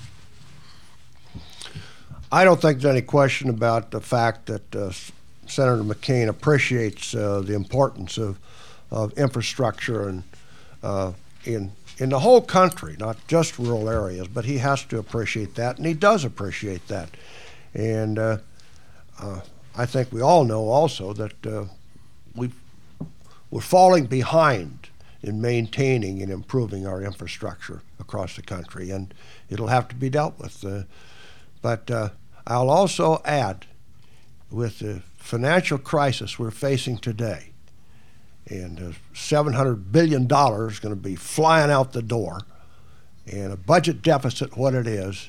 I don't think there's any question about the fact that uh, Senator McCain appreciates uh, the importance of, of infrastructure and uh, in in the whole country, not just rural areas, but he has to appreciate that, and he does appreciate that. And uh, uh, I think we all know also that uh, we we're falling behind in maintaining and improving our infrastructure across the country, and it'll have to be dealt with. Uh, but uh, I'll also add, with the financial crisis we're facing today, and uh, seven hundred billion dollars is going to be flying out the door, and a budget deficit what it is,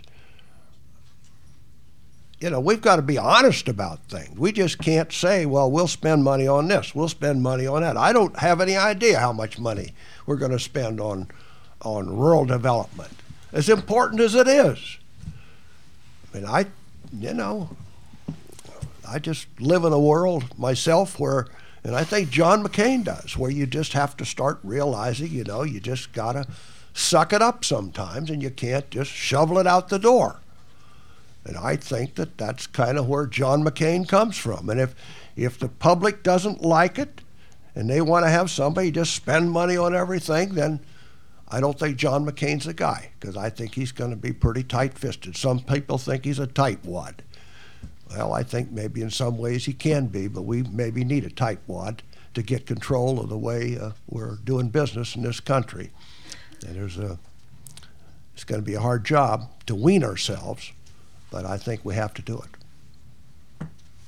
you know, we've got to be honest about things. We just can't say, well, we'll spend money on this, we'll spend money on that. I don't have any idea how much money we're going to spend on, on rural development, as important as it is. I mean, I, you know, I just live in a world myself where, and I think John McCain does, where you just have to start realizing, you know, you just got to suck it up sometimes, and you can't just shovel it out the door. And I think that that's kind of where John McCain comes from. And if, if the public doesn't like it and they want to have somebody just spend money on everything, then I don't think John McCain's the guy, because I think he's going to be pretty tight-fisted. Some people think he's a tightwad. Well, I think maybe in some ways he can be, but we maybe need a tightwad to get control of the way uh, we're doing business in this country. And there's a, it's going to be a hard job to wean ourselves, but I think we have to do it.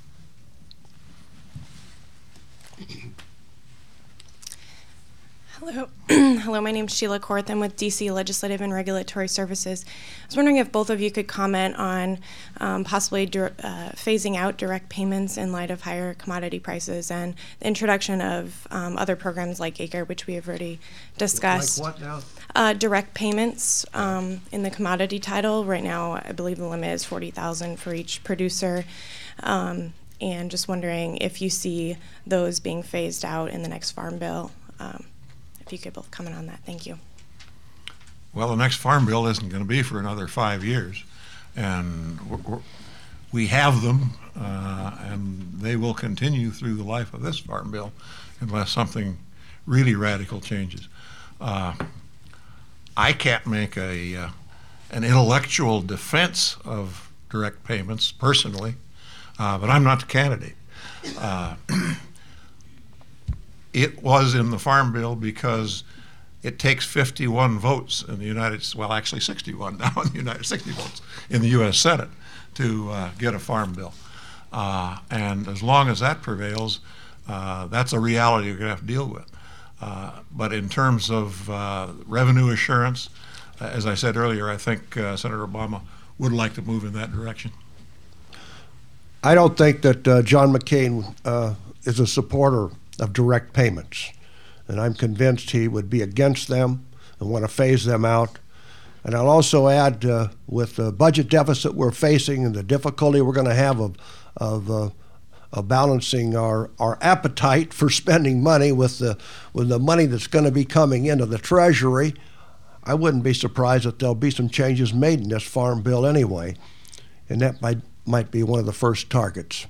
Hello. Hello, my name is Sheila Korth. I'm with D C Legislative and Regulatory Services. I was wondering if both of you could comment on um, possibly dir- uh, phasing out direct payments in light of higher commodity prices and the introduction of um, other programs like ACRE, which we have already discussed. Like what now? Uh, direct payments um, in the commodity title. Right now, I believe the limit is forty thousand dollars for each producer. Um, and just wondering if you see those being phased out in the next Farm Bill. Um, If you could both comment on that. Thank you. Well, the next Farm Bill isn't going to be for another five years, and we're, we're, we have them, uh, and they will continue through the life of this Farm Bill unless something really radical changes. Uh, I can't make a uh, an intellectual defense of direct payments personally, uh, but I'm not the candidate. Uh, It was in the Farm Bill because it takes fifty-one votes in the United States, well, actually sixty-one now in the United sixty votes in the U S Senate to uh, get a Farm Bill. Uh, and as long as that prevails, uh, that's a reality you're going to have to deal with. Uh, but in terms of uh, revenue assurance, uh, as I said earlier, I think uh, Senator Obama would like to move in that direction. I don't think that uh, John McCain uh, is a supporter of direct payments, and I'm convinced he would be against them and want to phase them out. And I'll also add, uh, with the budget deficit we're facing and the difficulty we're going to have of, of, uh, of balancing our, our appetite for spending money with the, with the money that's going to be coming into the Treasury, I wouldn't be surprised that there'll be some changes made in this farm bill anyway, and that might, might be one of the first targets.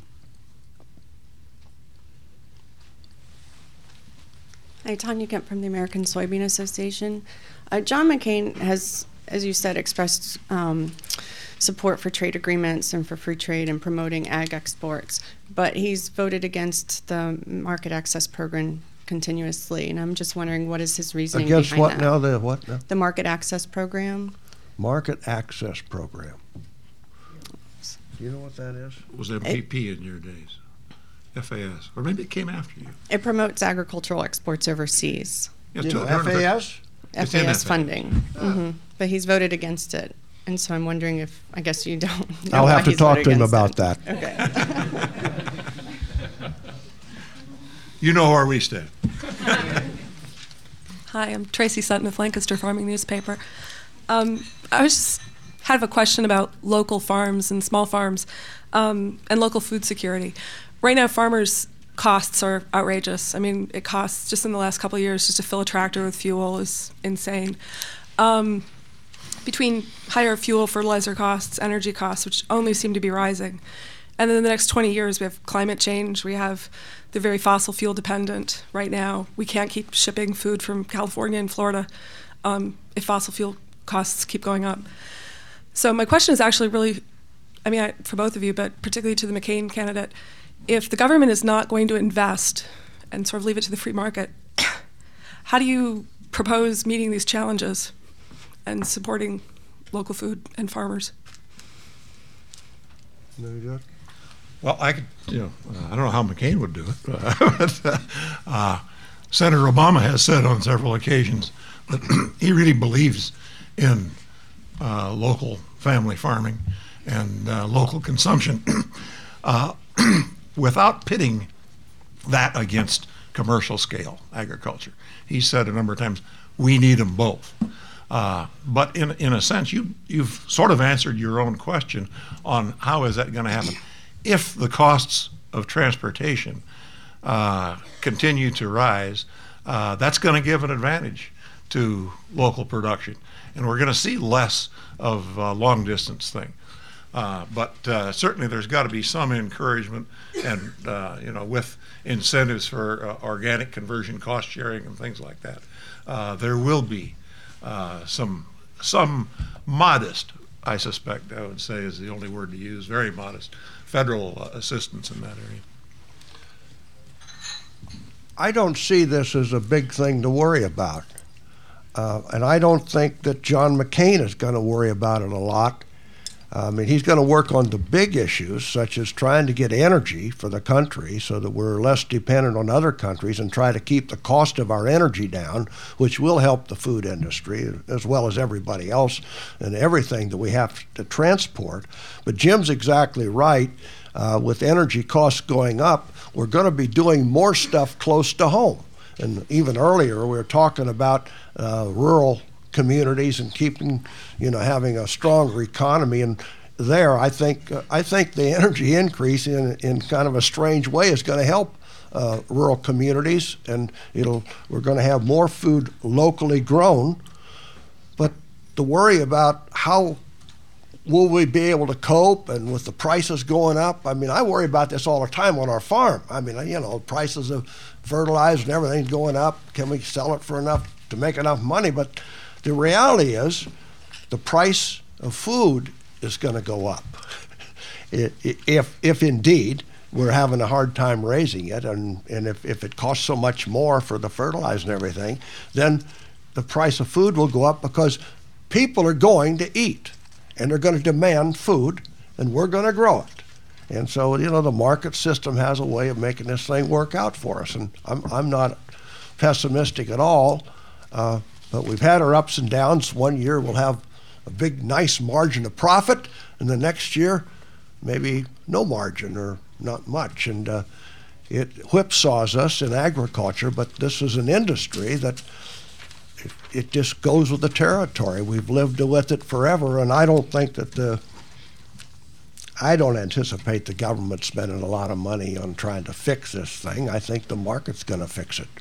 Hi, Tanya Kemp from the American Soybean Association. Uh, John McCain has, as you said, expressed um, support for trade agreements and for free trade and promoting ag exports, but he's voted against the market access program continuously, and I'm just wondering what is his reasoning Against behind what that? now? The what now? The market access program. Market access program. Do you know what that is? It was M P P in your days. F A S, or maybe it came after you. It promotes agricultural exports overseas. Yeah, You to- know, F A S? It's F in A S F A S. funding. hmm But he's voted against it, and so I'm wondering if, I guess you don't know I'll why have to he's talk voted to him against about it. that. Okay. You know where we stand. Hi, I'm Tracy Sutton with Lancaster Farming Newspaper. Um, I was just have a question about local farms and small farms um, and local food security. Right now, farmers' costs are outrageous. I mean, it costs just in the last couple of years just to fill a tractor with fuel is insane. Um, between higher fuel, fertilizer costs, energy costs, which only seem to be rising, and then in the next twenty years, we have climate change. We have the very fossil fuel dependent right now. We can't keep shipping food from California and Florida um, if fossil fuel costs keep going up. So my question is actually really, I mean, I, for both of you, but particularly to the McCain candidate, if the government is not going to invest and sort of leave it to the free market, how do you propose meeting these challenges and supporting local food and farmers? Well, I could, you know, uh, I don't know how McCain would do it, but uh, uh, Senator Obama has said on several occasions that he really believes in uh, local family farming and uh, local consumption uh, without pitting that against commercial scale agriculture. He said a number of times, we need them both. Uh, but in in a sense, you, you've sort of answered your own question on how is that going to happen. If the costs of transportation uh, continue to rise, uh, that's going to give an advantage to local production. And we're going to see less of a long distance thing. Uh, but uh, certainly there's got to be some encouragement and, uh, you know, with incentives for uh, organic conversion, cost sharing and things like that. Uh, there will be uh, some, some modest, I suspect, I would say is the only word to use, very modest federal uh, assistance in that area. I don't see this as a big thing to worry about. Uh, and I don't think that John McCain is going to worry about it a lot. I mean, he's going to work on the big issues, such as trying to get energy for the country so that we're less dependent on other countries and try to keep the cost of our energy down, which will help the food industry as well as everybody else and everything that we have to transport. But Jim's exactly right. Uh, with energy costs going up, we're going to be doing more stuff close to home. And even earlier, we were talking about uh, rural communities and keeping, you know, having a stronger economy. And there, I think, uh, I think the energy increase in in kind of a strange way is going to help uh, rural communities, and it'll we're going to have more food locally grown. But the worry about how will we be able to cope and with the prices going up? I mean, I worry about this all the time on our farm. I mean, you know, prices of fertilizer and everything's going up. Can we sell it for enough to make enough money? But the reality is the price of food is going to go up. if, if indeed we're having a hard time raising it, and, and if, if it costs so much more for the fertilizer and everything, then the price of food will go up because people are going to eat and they're going to demand food and we're going to grow it. And so, you know, the market system has a way of making this thing work out for us. And I'm, I'm not pessimistic at all, uh, but we've had our ups and downs. One year we'll have a big, nice margin of profit, and the next year, maybe no margin or not much. And uh, it whipsaws us in agriculture, but this is an industry that it, it just goes with the territory. We've lived with it forever, and I don't think that the I don't anticipate the government spending a lot of money on trying to fix this thing. I think the market's going to fix it.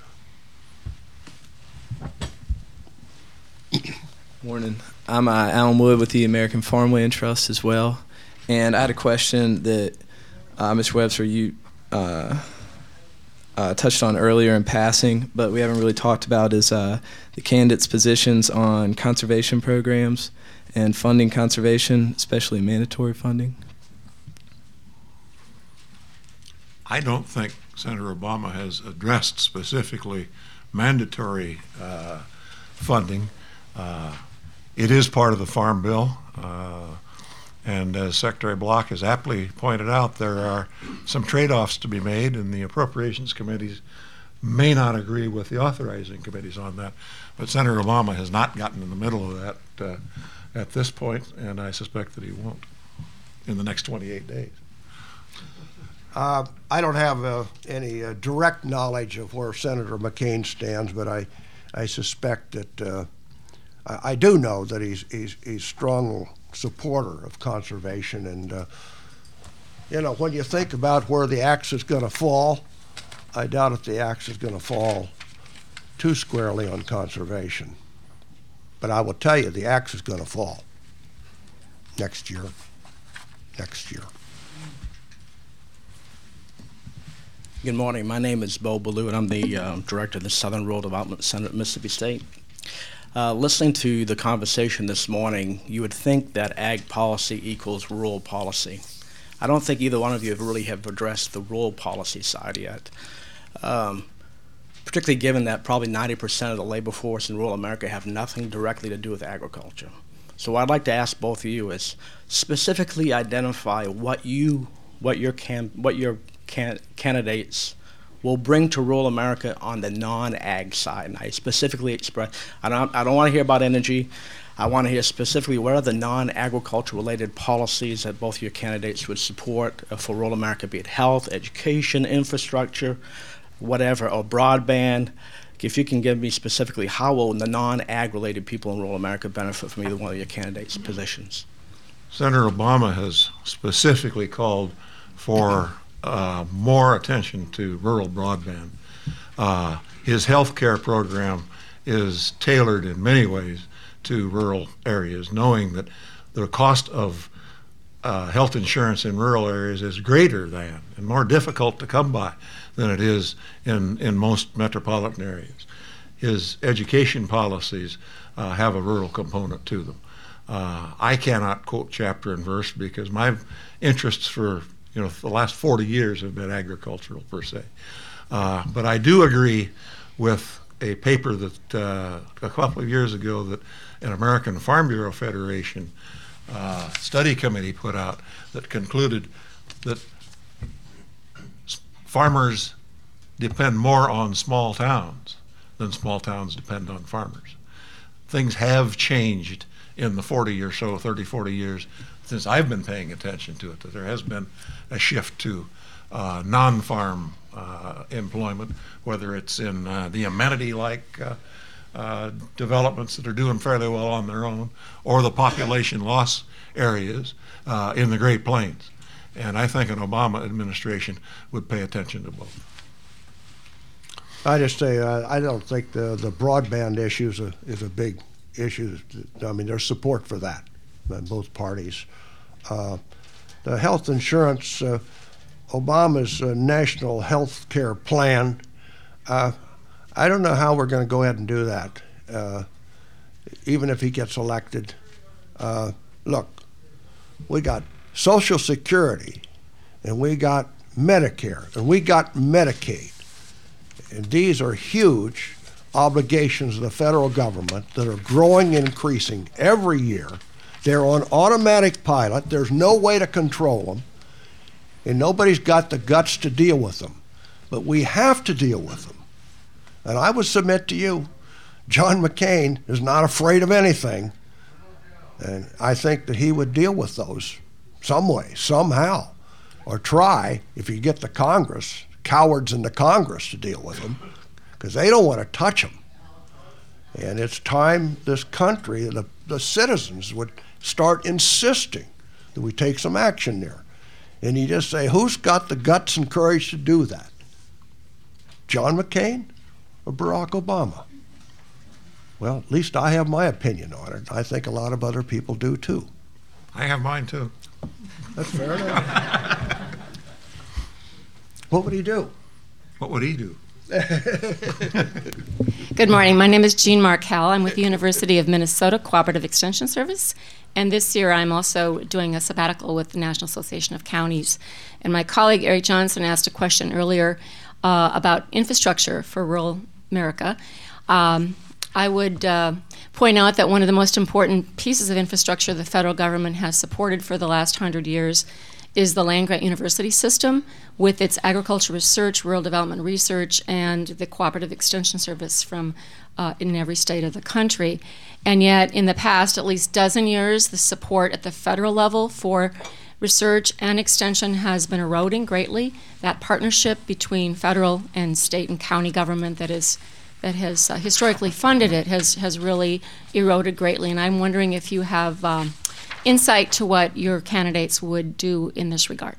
Morning. I'm uh, Alan Wood with the American Farmland Trust as well. And I had a question that uh, Mister Webster, you uh, uh, touched on earlier in passing, but we haven't really talked about is uh, the candidates' positions on conservation programs and funding conservation, especially mandatory funding. I don't think Senator Obama has addressed specifically mandatory uh, funding. Uh, it is part of the Farm Bill, uh, and as Secretary Block has aptly pointed out, there are some trade-offs to be made, and the appropriations committees may not agree with the authorizing committees on that. But Senator Obama has not gotten in the middle of that uh, at this point, and I suspect that he won't in the next twenty-eight days. Uh, I don't have uh, any uh, direct knowledge of where Senator McCain stands, but I, I suspect that uh, I, I do know that he's he's he's a strong supporter of conservation. And uh, you know, when you think about where the axe is going to fall, I doubt if the axe is going to fall too squarely on conservation. But I will tell you, the axe is going to fall next year. Next year. Good morning. My name is Bo Ballou, and I'm the uh, director of the Southern Rural Development Center at Mississippi State. Uh, listening to the conversation this morning, you would think that ag policy equals rural policy. I don't think either one of you have really have addressed the rural policy side yet, um, particularly given that probably ninety percent of the labor force in rural America have nothing directly to do with agriculture. So what I'd like to ask both of you is specifically identify what you, what your cam, what your Can, candidates will bring to rural America on the non-ag side. And I specifically express, I don't, I don't want to hear about energy. I want to hear specifically what are the non-agriculture related policies that both your candidates would support for rural America, be it health, education, infrastructure, whatever, or broadband. If you can give me specifically how will the non-ag related people in rural America benefit from either one of your candidates' positions? Senator Obama has specifically called for Uh, more attention to rural broadband. Uh, his health care program is tailored in many ways to rural areas, knowing that the cost of uh, health insurance in rural areas is greater than and more difficult to come by than it is in, in most metropolitan areas. His education policies uh, have a rural component to them. Uh, I cannot quote chapter and verse because my interests for you know, the last forty years have been agricultural per se. Uh, but I do agree with a paper that uh, a couple of years ago that an American Farm Bureau Federation uh, study committee put out that concluded that farmers depend more on small towns than small towns depend on farmers. Things have changed in the forty or so, thirty, forty years since I've been paying attention to it, that there has been a shift to uh, non-farm uh, employment, whether it's in uh, the amenity-like uh, uh, developments that are doing fairly well on their own, or the population loss areas uh, in the Great Plains. And I think an Obama administration would pay attention to both. I just say uh, I don't think the, the broadband issue is a, is a big issue. I mean, there's support for that in both parties. Uh, the health insurance, uh, Obama's uh, national health care plan, uh, I don't know how we're going to go ahead and do that, uh, even if he gets elected. Uh, look, we got Social Security, and we got Medicare, and we got Medicaid. And these are huge obligations of the federal government that are growing and increasing every year. They're on automatic pilot. There's no way to control them. and nobody's got the guts to deal with them. But we have to deal with them. And I would submit to you, John McCain is not afraid of anything, and I think that he would deal with those some way, somehow, or try, if you get the Congress, cowards in the Congress to deal with them, because they don't want to touch them. And it's time this country, the, the citizens, would start insisting that we take some action there. And you just say, who's got the guts and courage to do that? John McCain or Barack Obama? Well, at least I have my opinion on it. I think a lot of other people do too. I have mine too. That's fair enough. What would he do? What would he do? Good morning. My name is Jean Markell. I'm with the University of Minnesota Cooperative Extension Service. And this year I'm also doing a sabbatical with the National Association of Counties. And my colleague Eric Johnson asked a question earlier uh, about infrastructure for rural America. Um, I would uh, point out that one of the most important pieces of infrastructure the federal government has supported for the last hundred years is the land-grant university system with its agriculture research, rural development research, and the cooperative extension service from uh, in every state of the country. And yet, in the past at least dozen years, the support at the federal level for research and extension has been eroding greatly. That partnership between federal and state and county government that is that has uh, historically funded it has, has really eroded greatly. And I'm wondering if you have um, insight to what your candidates would do in this regard.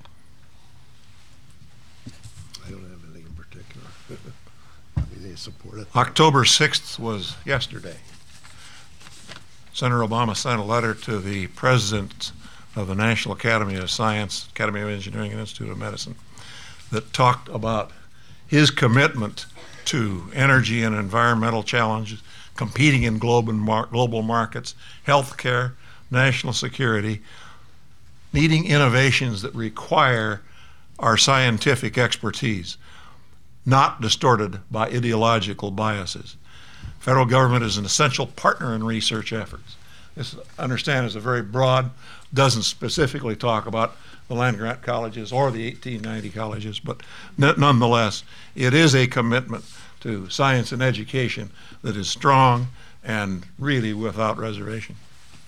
I don't have anything in particular. I mean, they support it. October sixth was yesterday. Senator Obama sent a letter to the president of the National Academy of Science, Academy of Engineering, and Institute of Medicine that talked about his commitment to energy and environmental challenges, competing in global, mar global markets, healthcare, national security, needing innovations that require our scientific expertise, not distorted by ideological biases. Federal government is an essential partner in research efforts. This, I understand, is a very broad, doesn't specifically talk about the land-grant colleges or the eighteen ninety colleges, but nonetheless, it is a commitment to science and education that is strong and really without reservation.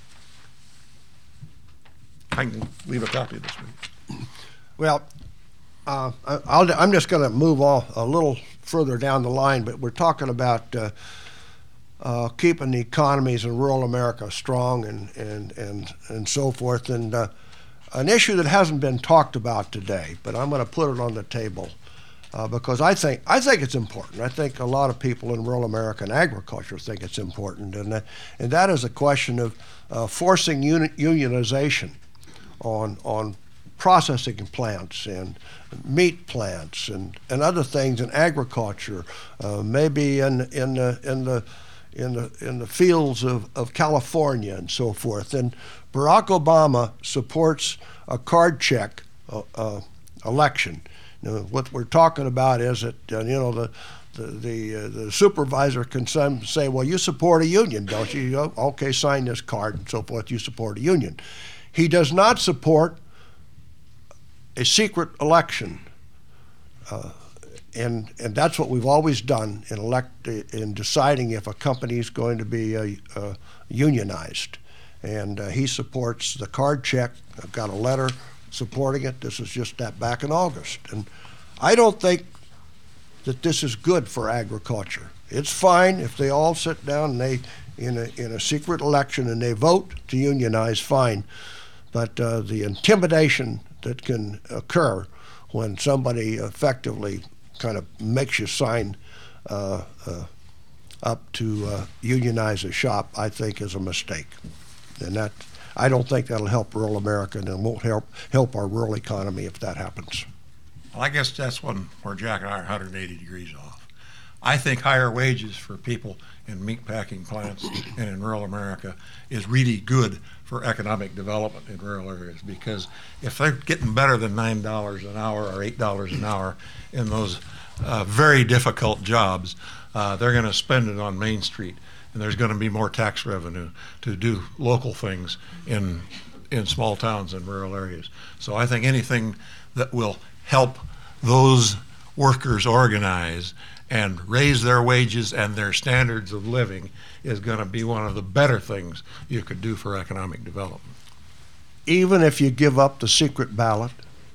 I can leave a copy of this week. Well, uh, I, I'll, I'm just going to move on a little further down the line, but we're talking about uh, uh, keeping the economies in rural America strong and, and, and, and so forth. And uh, an issue that hasn't been talked about today, but I'm going to put it on the table uh, because I think, I think it's important. I think a lot of people in rural America and agriculture think it's important, and, uh, and that is a question of uh, forcing uni unionization on, on processing plants and meat plants and, and other things in agriculture, uh, maybe in, in, the, in, the, in, the, in the fields of, of California and so forth. And Barack Obama supports a card check uh, uh, election. You know, what we're talking about is that, uh, you know, the, the, the, uh, the supervisor can some say, well, you support a union, don't you? Oh, okay, sign this card and so forth, you support a union. He does not support a secret election, uh, and and that's what we've always done in elect in deciding if a company is going to be uh, uh, unionized. And uh, he supports the card check. I've got a letter supporting it. This is just that back in August, and I don't think that this is good for agriculture. It's fine if they all sit down and they in a in a secret election and they vote to unionize. Fine. But uh, the intimidation that can occur when somebody effectively kind of makes you sign uh, uh, up to uh, unionize a shop, I think is a mistake. And that, I don't think that'll help rural America, and it won't help, help our rural economy if that happens. Well, I guess that's one where Jack and I are one hundred eighty degrees off. I think higher wages for people in meatpacking plants and in rural America is really good for economic development in rural areas, because if they're getting better than nine dollars an hour or eight dollars an hour in those uh, very difficult jobs, uh, they're going to spend it on Main Street, and there's going to be more tax revenue to do local things in in small towns and rural areas. So I think anything that will help those workers organize and raise their wages and their standards of living is going to be one of the better things you could do for economic development. Even if you give up the secret ballot?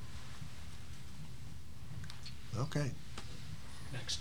Okay. Next.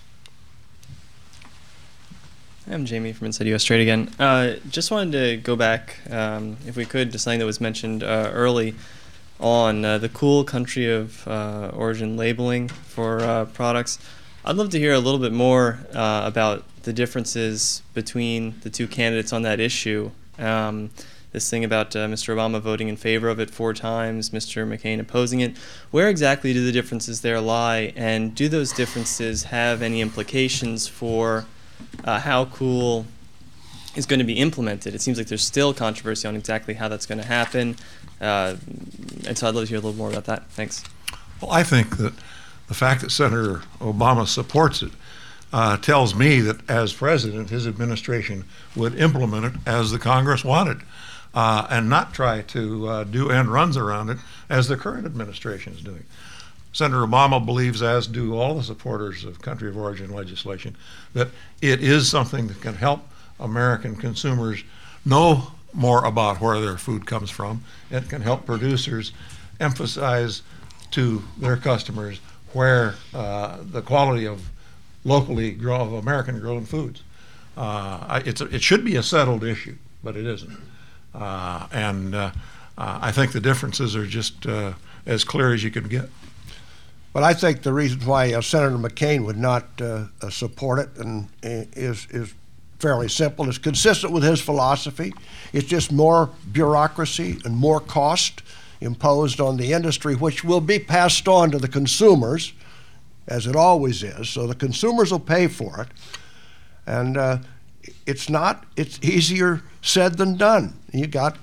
I'm Jamie from Inside U S Trade again. Uh, just wanted to go back, um, if we could, to something that was mentioned uh, early on, uh, the cool country of uh, origin labeling for uh, products. I'd love to hear a little bit more uh, about the differences between the two candidates on that issue. Um, this thing about uh, Mister Obama voting in favor of it four times, Mister McCain opposing it. Where exactly do the differences there lie, and do those differences have any implications for uh, how cool is going to be implemented? It seems like there's still controversy on exactly how that's going to happen, uh, and so I'd love to hear a little more about that. Thanks. Well, I think that the fact that Senator Obama supports it uh, tells me that as president, his administration would implement it as the Congress wanted, uh, and not try to uh, do end runs around it as the current administration is doing. Senator Obama believes, as do all the supporters of country of origin legislation, that it is something that can help American consumers know more about where their food comes from. It can help producers emphasize to their customers where uh, the quality of locally grown, of American grown foods. Uh, I, it's a, it should be a settled issue, but it isn't. Uh, and uh, uh, I think the differences are just uh, as clear as you can get. But I think the reason why uh, Senator McCain would not uh, uh, support it and uh, is is fairly simple. It's consistent with his philosophy. It's just more bureaucracy and more cost imposed on the industry, which will be passed on to the consumers, as it always is. So the consumers will pay for it. And uh, it's not, it's easier said than done. You got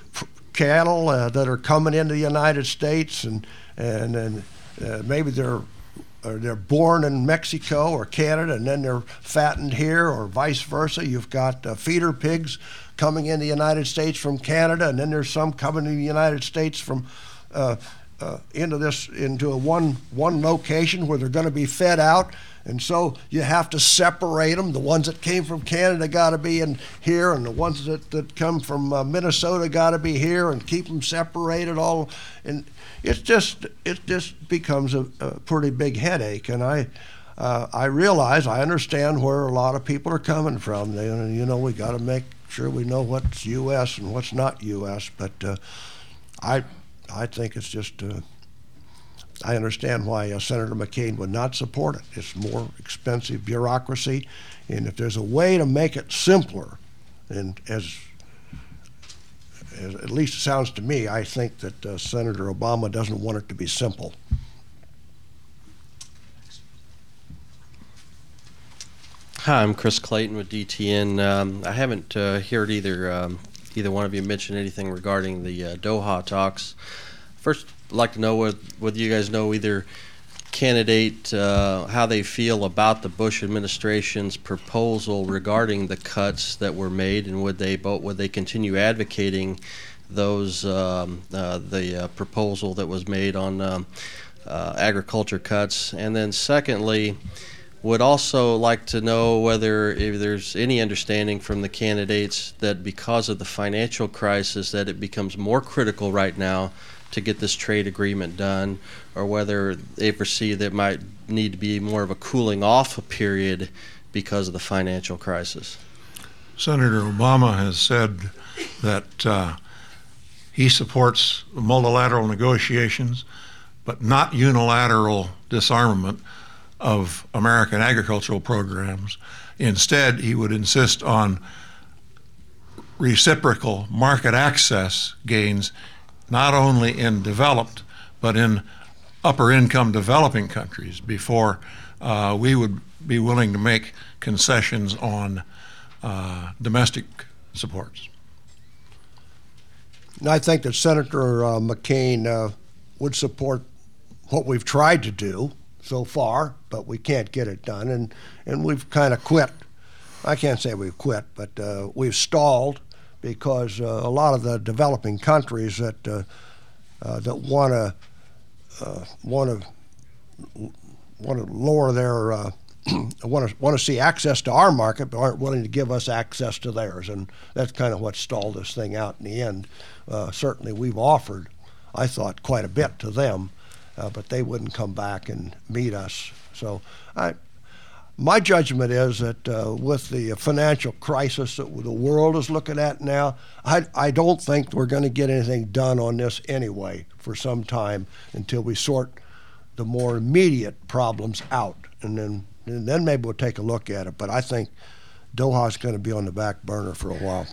cattle uh, that are coming into the United States, and, and, and uh, maybe they're or they're born in Mexico or Canada, and then they're fattened here, or vice versa. You've got uh, feeder pigs coming in the United States from Canada, and then there's some coming to the United States from uh, uh, into this into a one one location where they're going to be fed out. And so you have to separate them. The ones that came from Canada got to be in here, and the ones that, that come from uh, Minnesota got to be here, and keep them separated all. And it's just it just becomes a, a pretty big headache. And I uh, I realize, I understand where a lot of people are coming from. They, you know, we got to make sure we know what's U S and what's not U S. But uh, I I think it's just. Uh, I understand why uh, Senator McCain would not support it. It's more expensive bureaucracy, and if there's a way to make it simpler, and as, as at least it sounds to me, I think that uh, Senator Obama doesn't want it to be simple. Hi, I'm Chris Clayton with D T N. Um, I haven't uh, heard either um, either one of you mention anything regarding the uh, Doha talks. First, I'd like to know whether, whether you guys know either candidate uh, how they feel about the Bush administration's proposal regarding the cuts that were made, and would they both would they continue advocating those um, uh, the uh, proposal that was made on um, uh, agriculture cuts. And then secondly, would also like to know whether if there's any understanding from the candidates that because of the financial crisis that it becomes more critical right now to get this trade agreement done, or whether they foresee that might need to be more of a cooling off period because of the financial crisis. Senator Obama has said that uh, he supports multilateral negotiations, but not unilateral disarmament of American agricultural programs. Instead, he would insist on reciprocal market access gains, not only in developed, but in upper income developing countries before uh, we would be willing to make concessions on uh, domestic supports. And I think that Senator uh, McCain uh, would support what we've tried to do so far, but we can't get it done, and, and we've kind of quit. I can't say we've quit, but uh, we've stalled because uh, a lot of the developing countries that uh, uh, that want to uh, want to want to lower their uh, want to want to see access to our market, but aren't willing to give us access to theirs, and that's kind of what stalled this thing out in the end. Uh, certainly, we've offered, I thought, quite a bit to them, uh, but they wouldn't come back and meet us. So, I, my judgment is that uh, with the financial crisis that the world is looking at now, I, I don't think we're going to get anything done on this anyway for some time until we sort the more immediate problems out, and then and then maybe we'll take a look at it. But I think Doha's going to be on the back burner for a while.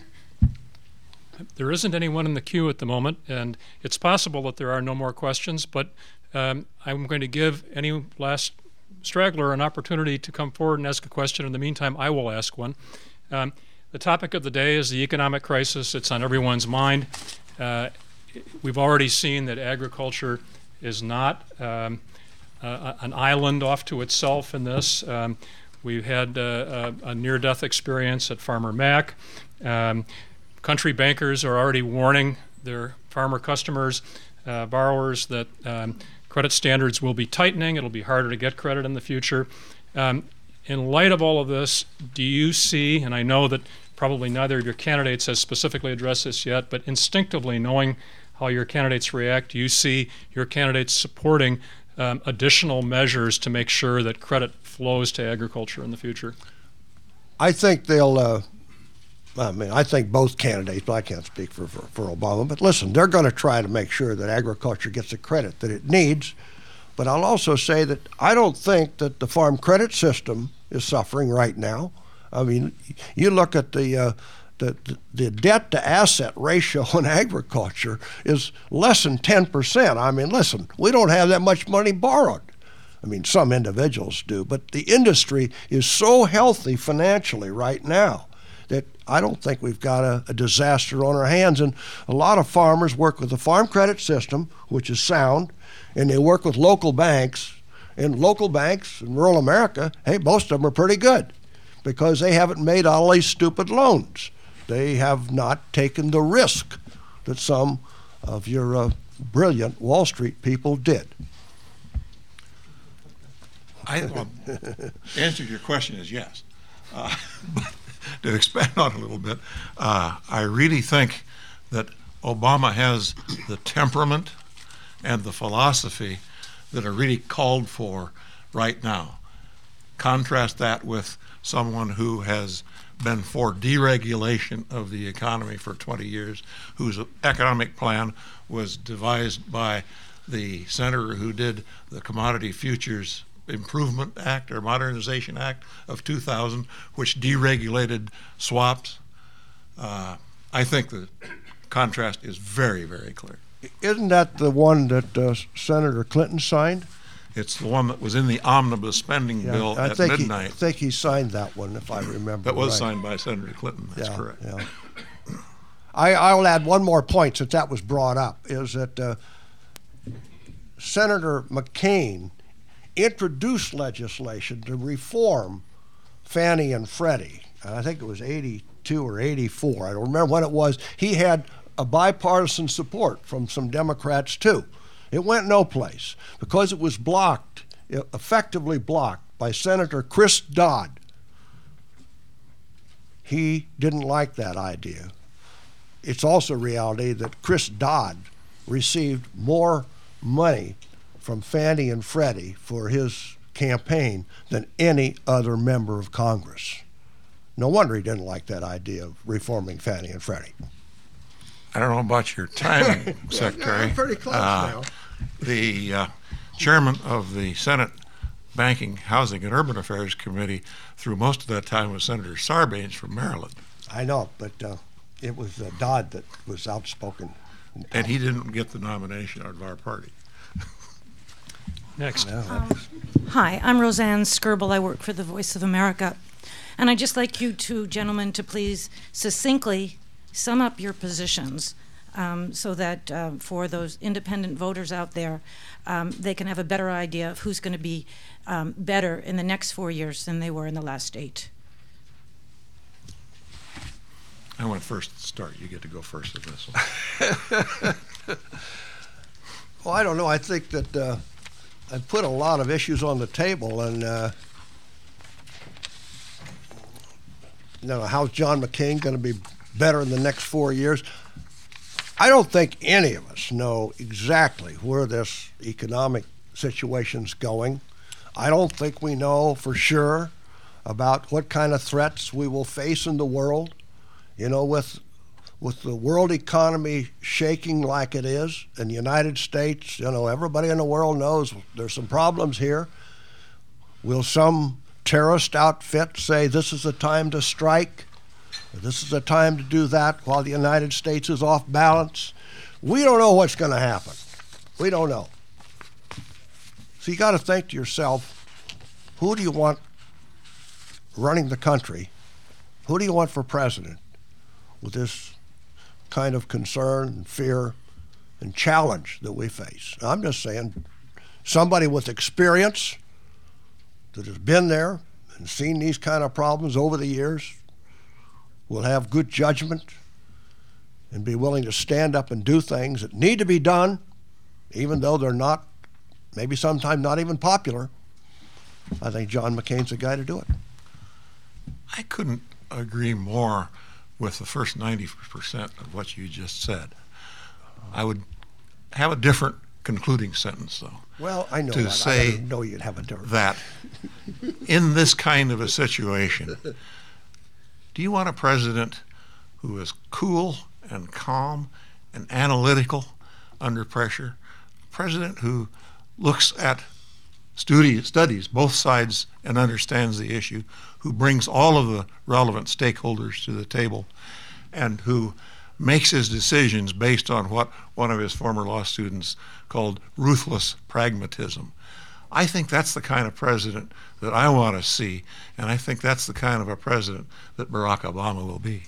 There isn't anyone in the queue at the moment, and it's possible that there are no more questions, but um, I'm going to give any last straggler an opportunity to come forward and ask a question. In the meantime, I will ask one. Um, the topic of the day is the economic crisis. It's on everyone's mind. Uh, we've already seen that agriculture is not um, uh, an island off to itself in this. Um, we've had uh, a, a near-death experience at Farmer Mac. Um, country bankers are already warning their farmer customers, uh, borrowers, that um, credit standards will be tightening. It'll be harder to get credit in the future. Um, in light of all of this, do you see, and I know that probably neither of your candidates has specifically addressed this yet, but instinctively knowing how your candidates react, do you see your candidates supporting um, additional measures to make sure that credit flows to agriculture in the future? I think they'll, uh, I mean, I think both candidates, but I can't speak for, for, for Obama, but listen, they're going to try to make sure that agriculture gets the credit that it needs. But I'll also say that I don't think that the farm credit system is suffering right now. I mean, you look at the, uh, the, the debt to asset ratio in agriculture is less than ten percent. I mean, listen, we don't have that much money borrowed. I mean, some individuals do, but the industry is so healthy financially right now that I don't think we've got a, a disaster on our hands. And a lot of farmers work with the farm credit system, which is sound, and they work with local banks. And local banks in rural America, hey, most of them are pretty good because they haven't made all these stupid loans. They have not taken the risk that some of your uh, brilliant Wall Street people did. I, well, the answer to your question is yes. Uh, but to expand on it a little bit, uh, I really think that Obama has the temperament and the philosophy that are really called for right now. Contrast that with someone who has been for deregulation of the economy for twenty years, whose economic plan was devised by the senator who did the Commodity Futures Improvement Act or Modernization Act of two thousand, which deregulated swaps. Uh, I think the contrast is very, very clear. Isn't that the one that uh, Senator Clinton signed? It's the one that was in the omnibus spending Yeah, bill I at think midnight. He, I think he signed that one, if I remember That was right. signed by Senator Clinton, that's Yeah, correct. yeah. I, I will add one more point since that was brought up, is that uh, Senator McCain introduced legislation to reform Fannie and Freddie. And I think it was eighty-two or eighty-four. I don't remember when it was. He had a bipartisan support from some Democrats too. It went no place because it was blocked, effectively blocked by Senator Chris Dodd. He didn't like that idea. It's also reality that Chris Dodd received more money from Fannie and Freddie for his campaign than any other member of Congress. No wonder he didn't like that idea of reforming Fannie and Freddie. I don't know about your timing, Secretary. I'm pretty close Uh, now. The uh, chairman of the Senate Banking, Housing, and Urban Affairs Committee through most of that time was Senator Sarbanes from Maryland. I know, but uh, it was uh, Dodd that was outspoken. And he didn't get the nomination out of our party. Next. Um, hi, I'm Roseanne Skirble. I work for the Voice of America. And I'd just like you two gentlemen to please succinctly sum up your positions um, so that uh, for those independent voters out there, um, they can have a better idea of who's going to be um, better in the next four years than they were in the last eight. I went first to start. You get to go first with this one. Well, I don't know. I think that uh, I put a lot of issues on the table, and uh, you know, how's John McCain going to be better in the next four years? I don't think any of us know exactly where this economic situation's going. I don't think we know for sure about what kind of threats we will face in the world. You know, with with the world economy shaking like it is in the United States, you know, everybody in the world knows there's some problems here. Will some terrorist outfit say this is the time to strike? Or this is the time to do that while the United States is off balance? We don't know what's going to happen. We don't know. So you got to think to yourself, who do you want running the country? Who do you want for president with this kind of concern and fear and challenge that we face? I'm just saying, somebody with experience that has been there and seen these kind of problems over the years will have good judgment and be willing to stand up and do things that need to be done, even though they're not, maybe sometimes not even popular. I think John McCain's the guy to do it. I couldn't agree more with the first ninety percent of what you just said. I would have a different concluding sentence, though. Well, I know to that. say I know you'd have a different. that in this kind of a situation, do you want a president who is cool and calm and analytical under pressure? A president who looks at Studi- studies both sides and understands the issue, who brings all of the relevant stakeholders to the table, and who makes his decisions based on what one of his former law students called ruthless pragmatism. I think that's the kind of president that I want to see, and I think that's the kind of a president that Barack Obama will be.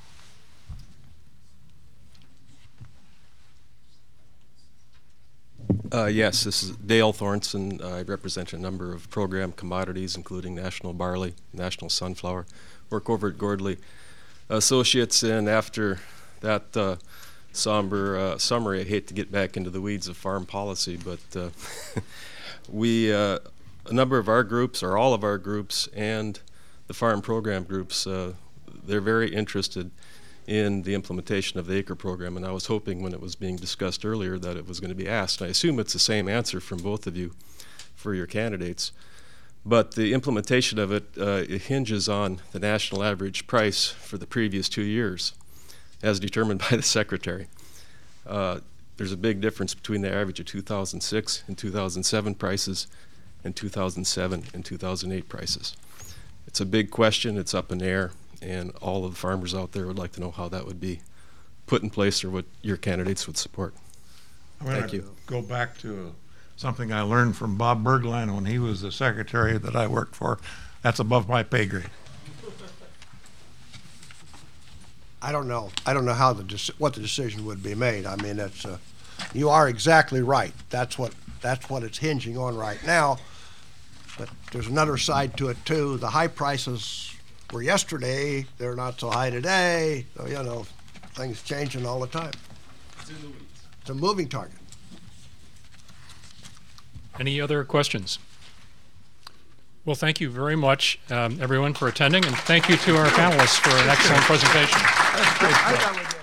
Uh, yes, this is Dale Thornton. I represent a number of program commodities, including national barley, national sunflower. Work over at Gordley Associates, and after that uh, somber uh, summary, I hate to get back into the weeds of farm policy, but uh, we, uh, a number of our groups, or all of our groups, and the farm program groups, uh, they're very interested in the implementation of the ACRE program, and I was hoping when it was being discussed earlier that it was going to be asked. I assume it's the same answer from both of you for your candidates, but the implementation of it, uh, it hinges on the national average price for the previous two years, as determined by the Secretary. Uh, there's a big difference between the average of two thousand six and two thousand seven prices and two thousand seven and two thousand eight prices. It's a big question, it's up in the air, and all of the farmers out there would like to know how that would be put in place or what your candidates would support. I'm going to go back to something I learned from Bob Bergline when he was the secretary that I worked for. That's above my pay grade. I don't know. I don't know how the dec- what the decision would be made. I mean, it's uh, you are exactly right. That's what that's what it's hinging on right now. But there's another side to it too. The high prices were yesterday. They're not so high today. So, you know, things changing all the time. It's in the weeds. It's a moving target. Any other questions? Well, thank you very much, um, everyone, for attending, and thank you to our panelists for an excellent presentation. That's great.